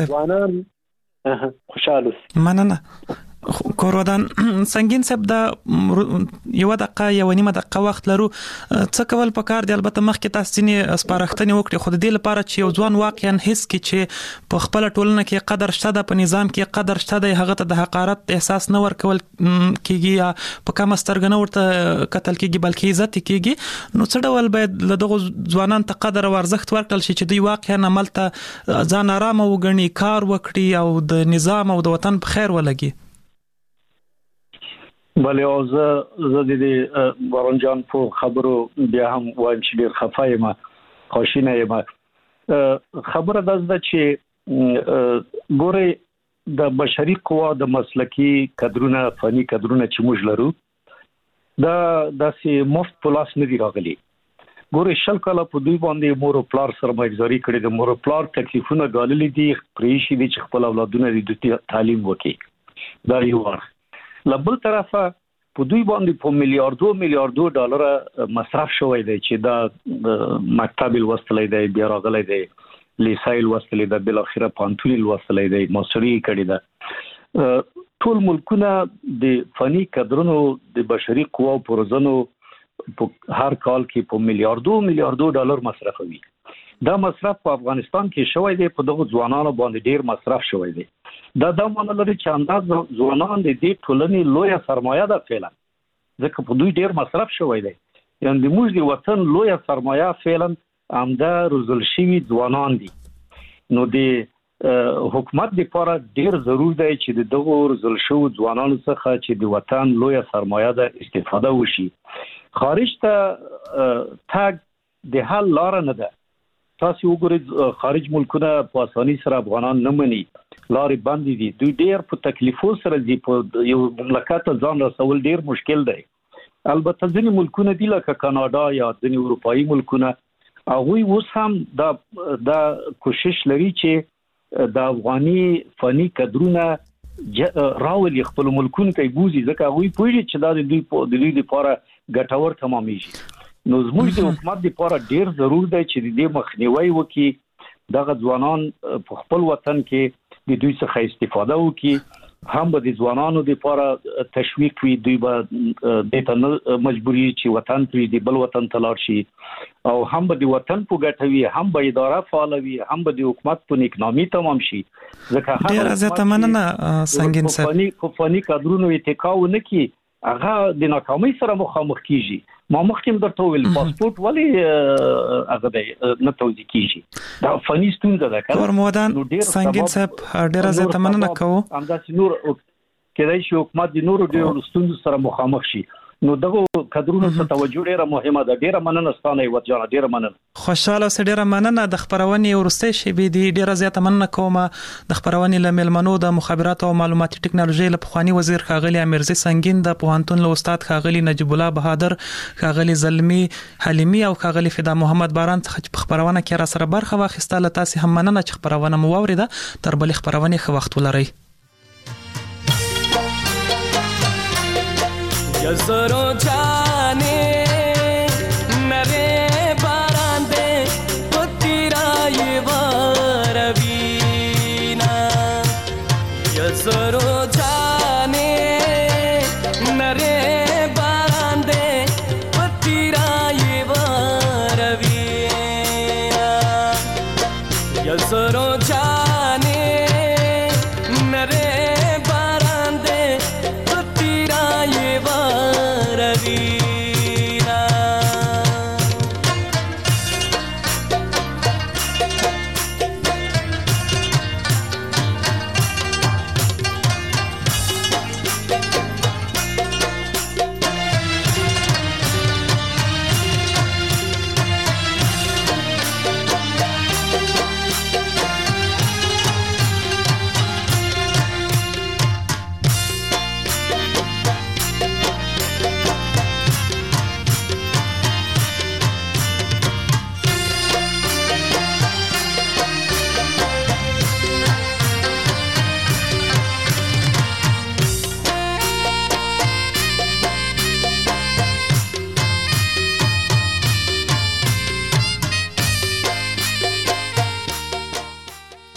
ځوانان خوشحال اوسي. مننه کورودان سنگین صاحب، دا یو دقیقه یو نیمه دقیقه وخت لرو، څه کول پکار دی؟ البته مخکې تاسو ځینې سپارښتنې وکړې، خو د دې لپاره چې یو ځوان واقعا حس کړي چې په خپل ټولنه کې قدر شته ده، په نظام کې قدر شته ده، هغه ته د حقارت احساس نه ورکول کېږي یا په کم سترګه نه ورته کتل کېږي بلکې عزت کېږي، نو څه ډول باید له دغو ځوانانو ته قدر او ارزښت ورکړل شي چې دوی واقعا عمل ته ځان آرامه وګڼي، کار وکړي او د نظام او د وطن په خیر ولګي؟ بله او زه زه د باران جان په خبرو بیا هم وایم چې ډېر خفه یم، خواشینه یم. خبره ده چې ګوره د بشري قوا د مسلکی کادرونه فني کادرونه چې موږ لرو دا داسې مفت پلاس نه دی راغلي. ګوره شل کاله په دوی باندې مور او پلار سرمایه‌ګذاري کړې د مور او پلار تکلیفونه ګاللې دي پریشي دي چې خپل اولادونه د تعلیم وکړي. دا یو ور لبل طرفه په دوی باندې په میلیارډو میلیارډو ډالر مصرف شوی دی چې دا مکتب الوصلې دی بیا راغلی دی لیسایل وصلې ده بل اخره پانتونی وصلې ده ماستری کړی ده. ټول ملکونه د فني کادرونو د بشري قواو پروزنو په هر کال کې په میلیارډو میلیارډو ډالر مصرفوي. دا مصرف په افغانستان کې شوی دی په دغه ځوانانو باندې ډیر مصرف شوی دی. دا د مونږ لري چې انداز ځوانان د دې ټولنې لویه سرمایه ده فعلا ځکه په دوی ډیر مصرف شوی دی. یعنی موږ د وطن لویه سرمایه فعلا امدا روزل شوی ځوانان دي. نو د حکومت لپاره ډیر ضروري دی چې دغه روزل شوی ځوانانو څخه چې د وطن لویه سرمایه ده استفاده وشي. خارج ته تاګ د حل لار نه ده. تاسو وګورئ خارج ملکونه په اساني سره افغانان نه مني لارې باندې دي. دوی ډیر په تکلیفو سره دي په یو مملکت ځان رسول ډیر مشکل دی. البته ځینې ملکونه دي لکه کاناډا یا ځینې اروپאי ملکونه هغه اوس هم دا دا کوشش لري چې د افغاني فني کادرونه راولي خپل ملکونو ته بوزي ځکه هغه پوهیږي چې دا د دوی په د دوی لپاره ګټور تمامېږي. نو زموږ د حکومت لپاره ډیر ضرور دی چې د دې مخنیوي وکړي دغه ځوانان په خپل وطن کې د دوی څخه استفاده وکړي. هم به د ځوانانو لپاره تشویق وي دوی به د ته مجبوري چې وطن پرې د بل وطن ته لاړ شي او هم به د وطن په ګټه وي هم به اداره فعال وي هم به د حکومت په نیکنامي تمام شي. ځکه ډیر زیاته مننه سنگین صاحب فني فني کادرونو اتکاو نه کی هغه د ناکامۍ سره مخامخ کیږي. ما مخکې درته ویل پاسپورت ولی هغه د نه توځي کیږي دا فني ستونزه ده کار مودان سنگین صاحب ډیر زیاته مننه کوم همداسې نور کېدای شي حکومت د نورو ډیرو ستونزو سره مخامخ شي. نو دغه کادرونو ته توجه ډیره مهمه ده. ډیره مننه ستانه یو ځان ډیره مننه خوشاله اوسه ډیره مننه د خبرونې ورسته شي به دي ډیره زیاته مننه کوم د خبرونې لملمنو د مخابرات او معلوماتي ټکنالوژي له پخوانی وزیر خاغلی امیرزي سنگین د پوهنتون له استاد خاغلی نجیب الله بهادر خاغلی زلمی حلیمی او خاغلی فدا محمد باران څخه خبرونه کې را سره برخه واخیسته. له تاسو هم مننه چې خبرونه مو واوریده. تر بل خبرونه خو وخت ولرئ. یزرو جانے نرے باراندے پتیرائی واروینا یزرو جانے نرے باراندے پتیرائی واروینا یزرو جانے